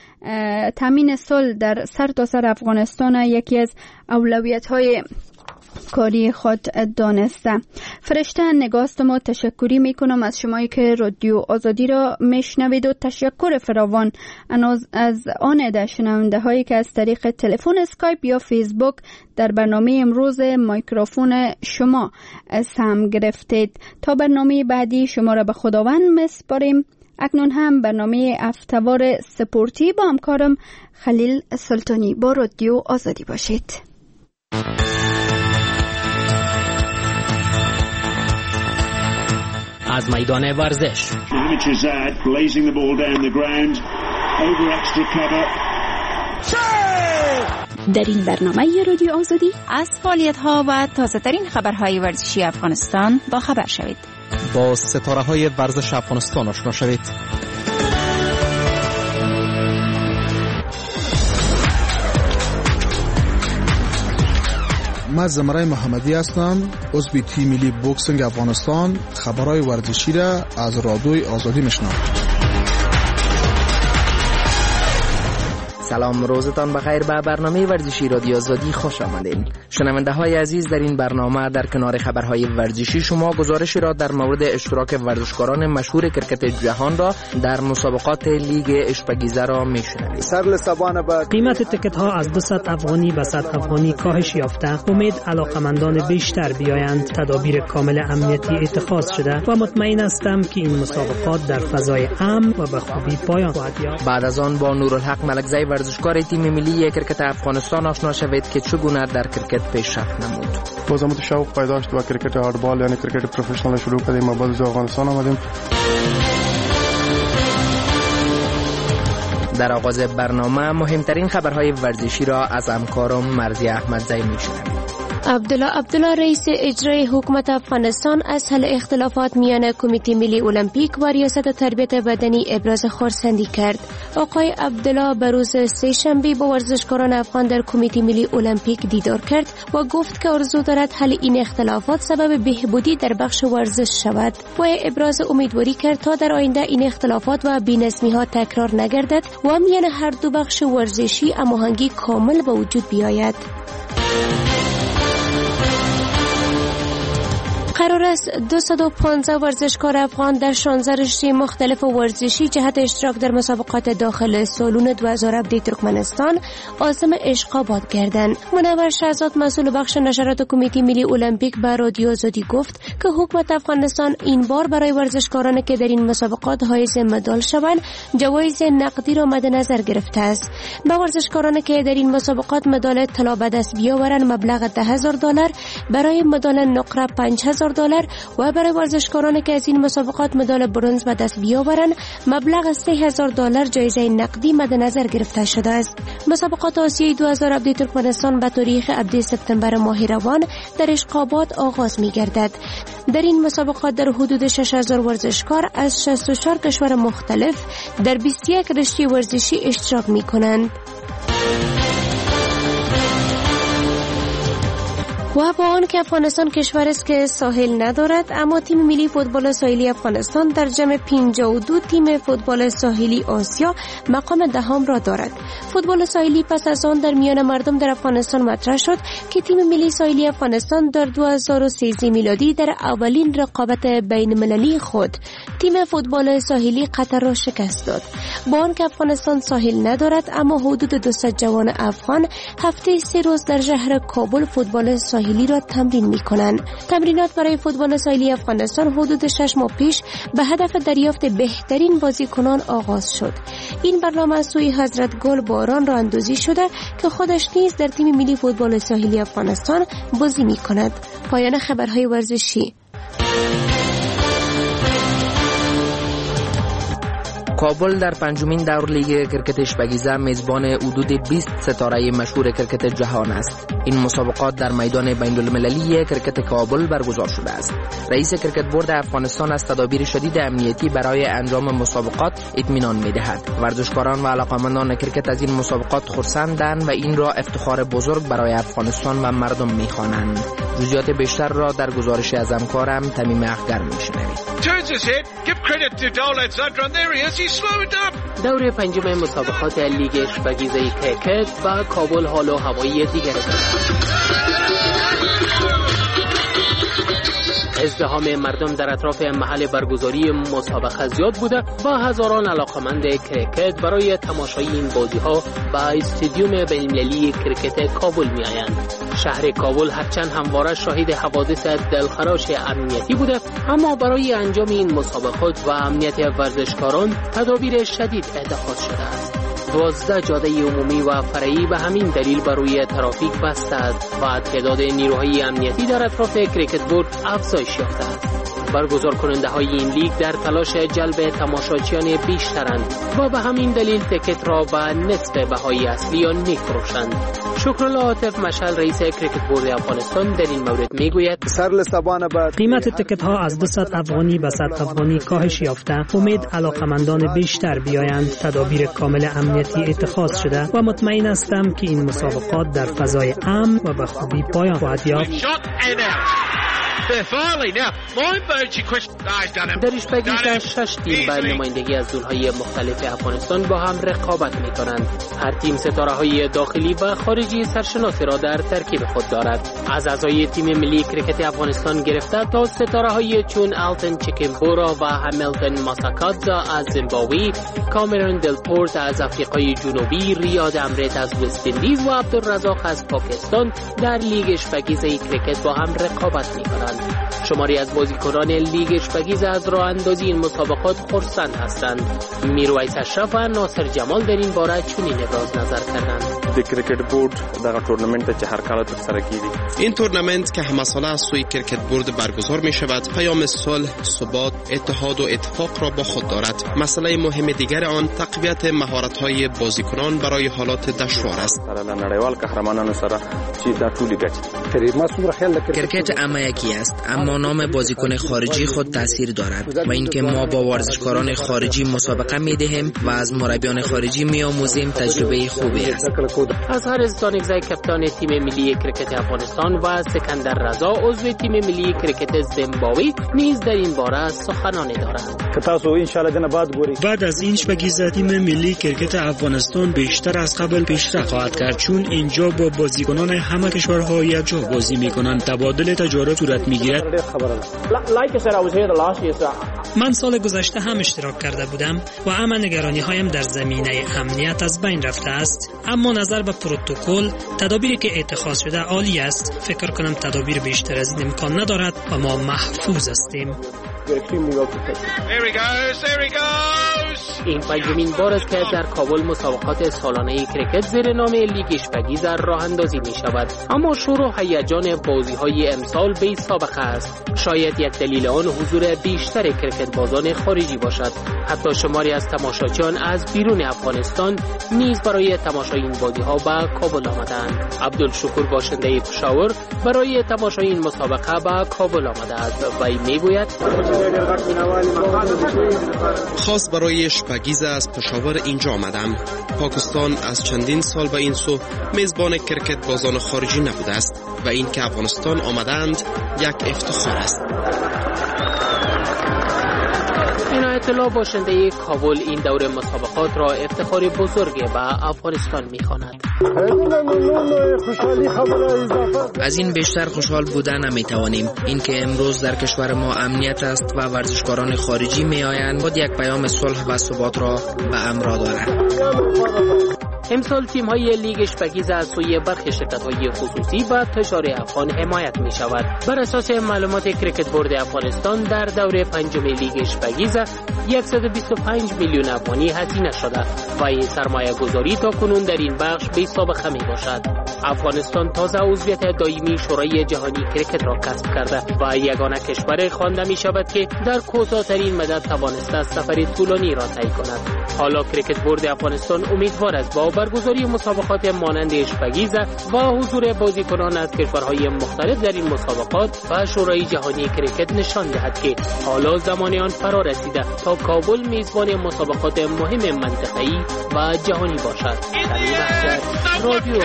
تامین صلح در سرتاسر افغانستان یکی از اولویت‌های کاری خود دانسته. فرشته نگاست ما تشکری می کنم از شمایی که رادیو آزادی را میشنوید و تشکر فراوان از آن در شنونده هایی که از طریق تلفن اسکایپ یا فیسبوک در برنامه امروز مایکروفون شما سهم گرفتید. تا برنامه بعدی شما را به خداوند میسپاریم. اکنون هم برنامه افتوار سپورتی با همکارم خلیل سلطانی با رادیو آزادی باشید. از میدان ورزش در این برنامه رادیو آزادی از فعالیت‌ها و تازه‌ترین خبرهای ورزشی افغانستان با خبر شوید. با ستاره‌های ورزش افغانستان آشنا شوید. من زمرای محمدی هستم، عضو تیم ملی بوکسینگ افغانستان. خبرهای ورزشی را از رادیوی آزادی میشنوم. سلام، روزتان بخیر. به برنامه ورزشی رادیو آزادی خوش آمدین. شنونده های عزیز، در این برنامه در کنار خبرهای ورزشی شما گزارشی را در مورد اشتراک ورزشکاران مشهور کرکت جهان را در مسابقات لیگ اشپگیزه را میشنوید. قیمت تیکت ها از 200 افغانی به 100 افغانی کاهش یافته. امید علاقمندان بیشتر بیایند. تدابیر کامل امنیتی اتخاذ شده و مطمئن هستم که این مسابقات در فضای امن و به خوبی پایان خواهد یافت. بعد از آن با نورالحق ملکزی ورزشکار تیم ملی کرکت افغانستان آشنا شوید که چگونه در کرکت پیشرفت نمود. بازم شوق پیدا داشت و کرکت هاردبال یعنی کرکت پروفشنال شروع کردیم. ما بعد از افغانستان آمدیم. در آغاز برنامه مهمترین خبرهای ورزشی را از همکارم مرزی احمدزی میشنوید. عبدالله رئیس اجرای حکومت افغانستان از حل اختلافات میان کمیته ملی المپیک و ریاست تربیت بدنی ابراز خرسندی کرد. آقای عبدالله به روز سه‌شنبه با ورزشکاران افغان در کمیته ملی المپیک دیدار کرد و گفت که آرزو دارد حل این اختلافات سبب بهبودی در بخش ورزش شود و ابراز امیدواری کرد تا در آینده این اختلافات و بی‌نظمی‌ها تکرار نگردد و میان هر دو بخش ورزشی هماهنگی کامل به وجود بیاید. قرار است 215 ورزشکار افغان در 16 رشته مختلف ورزشی جهت اشتراک در مسابقات داخل سالن 2017 ترکمنستان عازم اشقابات گردند. منور شهزاد مسئول بخش نشرات کمیته ملی المپیک به رادیو آزادی گفت که حکومت افغانستان این بار برای ورزشکارانی که در این مسابقات حائز مدال شوند جوایز نقدی را مد نظر گرفته است. به ورزشکارانی که در این مسابقات مدال طلا به دست بیاورند مبلغ $10,000، برای مدال نقره $5,000 و برای ورزشکارانی که از این مسابقات مدال برنز به دست بیاورند مبلغ $3,000 جایزه نقدی مد نظر گرفته شده است. مسابقات آسیایی 2017 ترکمنستان به تاریخ 7 سپتامبر ماه روان در اشقابات آغاز می‌گردد. در این مسابقات در حدود 6,000 ورزشکار از 64 کشور مختلف در 21 رشته ورزشی اشتراک می‌کنند. و با آن که افغانستان کشور است که ساحل ندارد، اما تیم ملی فوتبال ساحلی افغانستان در جمع 52 تیم فوتبال ساحلی آسیا مقام دهم را دارد. فوتبال ساحلی پس از آن در میان مردم در افغانستان مطرح شد که تیم ملی ساحلی افغانستان در 2013 میلادی در اولین رقابت بین المللی خود تیم فوتبال ساحلی قطر را شکست داد. با آن که افغانستان ساحل ندارد، اما حدود 200 جوان افغان هفته 3 روز در شهر کابل فوتبال ساحلی را تمرین می‌کنند. تمرینات برای فوتبال ساحلی افغانستان حدود 6 ماه پیش به هدف دریافت بهترین بازیکنان آغاز شد. این برنامه از سوی حضرت گل باران راه اندازی شده که خودش نیز در تیم ملی فوتبال ساحلی افغانستان بازی می‌کند. پایان خبرهای ورزشی. کابل در پنجمین دور لیگ کرکت اشپگیزه میزبان حدود 20 ستاره مشهور کرکت جهان است. این مسابقات در میدان بین‌المللی کرکت کابل برگزار شده است. رئیس کرکت بورد افغانستان از تدابیر شدید امنیتی برای انجام مسابقات اطمینان می‌دهد. ورزشکاران و علاقه‌مندان کرکت از این مسابقات خرسندند و این را افتخار بزرگ برای افغانستان و مردم می‌خوانند. جزئیات بیشتر را در گزارش از همکارم تمیم اخگر می‌شنوید. دور پنجم مسابقات لیگ اشپگیزه کرکت و کابل حال و هوایی دیگر است. ازدحام مردم در اطراف محل برگزاری مسابقه زیاد بوده و هزاران علاقمند کرکت برای تماشای این بازی‌ها به استادیوم بین‌المللی کرکت کابل می‌آیند. شهر کابل هرچند همواره شاهد حوادث دلخراش امنیتی بوده، اما برای انجام این مسابقات و امنیت ورزشکاران تدابیر شدید اتخاذ شده است. 12 جاده عمومی و فرعی به همین دلیل بر روی ترافیک بسته است و تعداد نیروهای امنیتی در اطراف کریکت بورد افزایش یافته است. برگزار کننده های این لیگ در تلاش جلب تماشاچیان بیشترند و به همین دلیل تکت را به نصف بهای اصلی آن می‌فروشند. شکرالله عاطف مشعل رئیس کریکت بورد افغانستان در این مورد میگوید قیمت تکت ها از 200 افغانی به 100 افغانی کاهش یافته. امید علاقمندان بیشتر بیایند. تدابیر کامل امنیتی اتخاذ شده و مطمئن هستم که این مسابقات در فضای امن و به خوبی پایان خواهد یافت. در اشپگیز 6 تیم به نمایندگی از زونهای مختلف افغانستان با هم رقابت می کنند. هر تیم ستاره های داخلی و خارجی سرشناسی را در ترکیب خود دارد. از اعضای تیم ملی کرکت افغانستان گرفته تا ستاره های چون آلتن چیکمبورا و همیلتون ماساکادزا از زیمبابوه، کامرون دلپورت از آفریقای جنوبی، ریاد امرت از وست اندیز و عبدالرزاق از پاکستان در لیگ اشپگیز کرکت با هم رقابت می کنند. شماری از بازیکنان لیگ اشپگیز از راه اندازی این مسابقات خرسند هستند. میرویس اشرف و ناصر جمال در این باره چنین ابراز نظر کردند. کرکت بورد دغه تورنمنت چې هر کال ترسره کیږي، این تورنمنت که همه ساله از سوی کرکت بورد برگزار می شود پیام صلح، ثبات، اتحاد و اتفاق را با خود دارد. مسئله مهم دیگر آن تقویت مهارت های بازیکنان برای حالات دشوار است. نړیوال قهرمانانو سره چې دا ټولې ګټي. کرکت اما یکی است، اما نام بازیکن خارجی خود تاثیر دارد و اینکه ما با ورزشکاران خارجی مسابقه می دهیم و از مربیان خارجی می آموزیم تجربه خوبی است. اظهر استانگزی کپتان تیم ملی کرکت افغانستان و سکندر رضا عضو تیم ملی کرکت زیمبابوه نیز در این باره سخنانی دارند. بعد از این اشپگیز تیم ملی کرکت افغانستان بیشتر از قبل پیشرفت خواهد کرد، چون اینجا با بازیکنان همه کشورها یک جا بازی می‌کنند. تبادل تجارب صورت می‌گیرد. من سال گذشته هم اشتراک کرده بودم و همه نگرانی‌هایم در زمینه امنیت از بین رفته است، اما نظر به پروتکل تدابیری که اتخاذ شده عالی است. فکر کنم تدابیر بیشتر از این امکان ندارد و ما محفوظ هستیم. این پنجمین بار است که در کابل مسابقات سالانه کرکت زیر نام لیگ اشپگیز راه اندازی می شود، اما شور و هیجان بازی های امسال بی سابقه است. شاید یک دلیل آن حضور بیشتر کرکت بازان خارجی باشد. حتی شماری از تماشاچیان از بیرون افغانستان نیز برای تماشای این بازی ها به کابل آمدند. عبدالشکور باشنده پشاور برای تماشای این مسابقه به کابل آمده است و میگوید خاص برای اشپگیز از پشاور اینجا آمدم. پاکستان از چندین سال به این سو میزبان کرکت بازان خارجی نبوده است و این که افغانستان آمدند یک افتخار است. عنایت الله باشنده کابل این دور مسابقات را افتخار بزرگی به افغانستان می‌خواند. از این بیشتر خوشحال بودن نمی‌توانیم. اینکه امروز در کشور ما امنیت است و ورزشکاران خارجی می‌آیند خود یک پیام صلح و ثبات را به امرا دارد. امسال تیم‌های لیگ اشپگیز از سوی برخی شرکت‌های خصوصی و تجار افغان حمایت می‌شود. بر اساس معلومات کرکت بورد افغانستان در دوره پنجم لیگ اشپگیز 125 میلیون افغانی هزینه شده و این سرمایه گذاری تا کنون در این بخش بی سابقه می باشد. افغانستان تازه عضویت دائمی شورای جهانی کرکت را کسب کرده و یگانه کشور خوانده می شود که در کوتاه‌ترین مدت توانسته سفر طولانی را طی کند. حالا کرکت بورد افغانستان امیدوار است با برگزاری مسابقات مانند اشپگیز و حضور بازیکنان از کشورهای مختلف در این مسابقات و شورای جهانی کرکت نشان دهد که حالا زمان آن فرا رسیده تا کابل میزبان مسابقات مهم منطقه‌ای و جهانی باشد. رادیو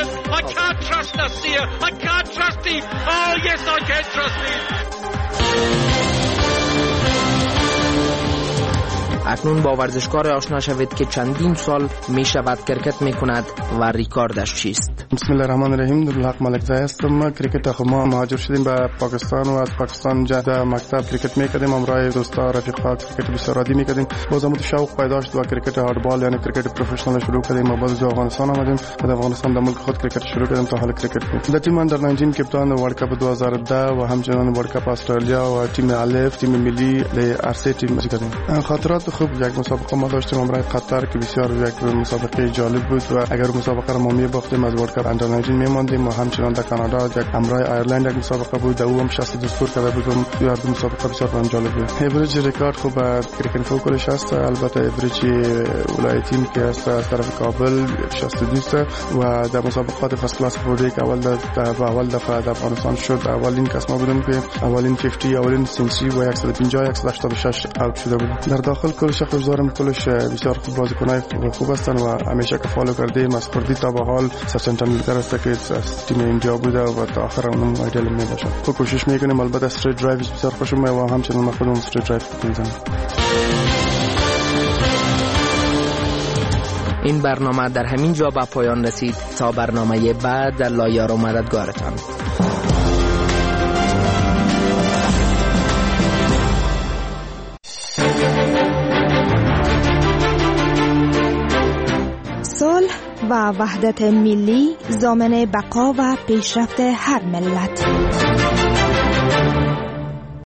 اکنون با ورزشکار آشنا شوید که چندین سال می شود کرکت می کند و ریکاردش چیست. بسم الله الرحمن الرحیم. عبدالحق ملکزی هستم. کرکت خود ما مهاجر شدیم به پاکستان و از پاکستان جده مکتب کرکت میکردیم. همراه دوستا رفیقا کرکت بسیار عادی میکردیم. باز هم شوق پیدا شد و کرکت هاردبال یعنی کرکت پروفشنال شروع کردیم. ما باز افغانستان آمدیم و در افغانستان در ملک خود کرکت شروع کردیم تا حال کرکت کنیم. در تیم اندر 19 کپتان ورلد کاپ 2010 و همچنین ورلد کاپ استرالیا و تیم الف تیم ملی ارسی تیم بازی کردیم. خاطرات خوب یک مسابقه ما داشتیم همراه قطر که بسیار یک مسابقه جالب بود و اگر مسابقه را ما می‌باختیم از ورلد کاپ اندر 19 می‌ماندیم و همچنین در کانادا یک همراه ایرلند یک مسابقه بود او هم 62 سکور کرده بود و هر دو مسابقه بسیار جالب بود. اوریج رکورد خوب کرکن فوکلش است. البته اوریج ولایتیم که است از طرف کابل 62 و در مسابقات فرست کلاس بوده که اول دفعه در افغانستان شد. اولین کس ما بودیم که اولین 50 اولین سنچری و 150 186 اوت شده بود. در داخل کلش خوشدارم. کلش بسیار خوب بازیکنای خوب هستند و همیشه که فالو کردیم از خوردی تا به حال سچن تندولکر است که از تیم اینجا بوده و تا آخر اونم ایدل می باشه. خوب کوشش میکنیم. البته استریت درایوش بسیار خوشم میاد و همچنین من خودم استریت درایو میزنم. این برنامه در همین جا به پایان رسید. تا برنامه بعد در لایار و مددگارتان. صلح و وحدت ملی ضامن بقا و پیشرفت هر ملت.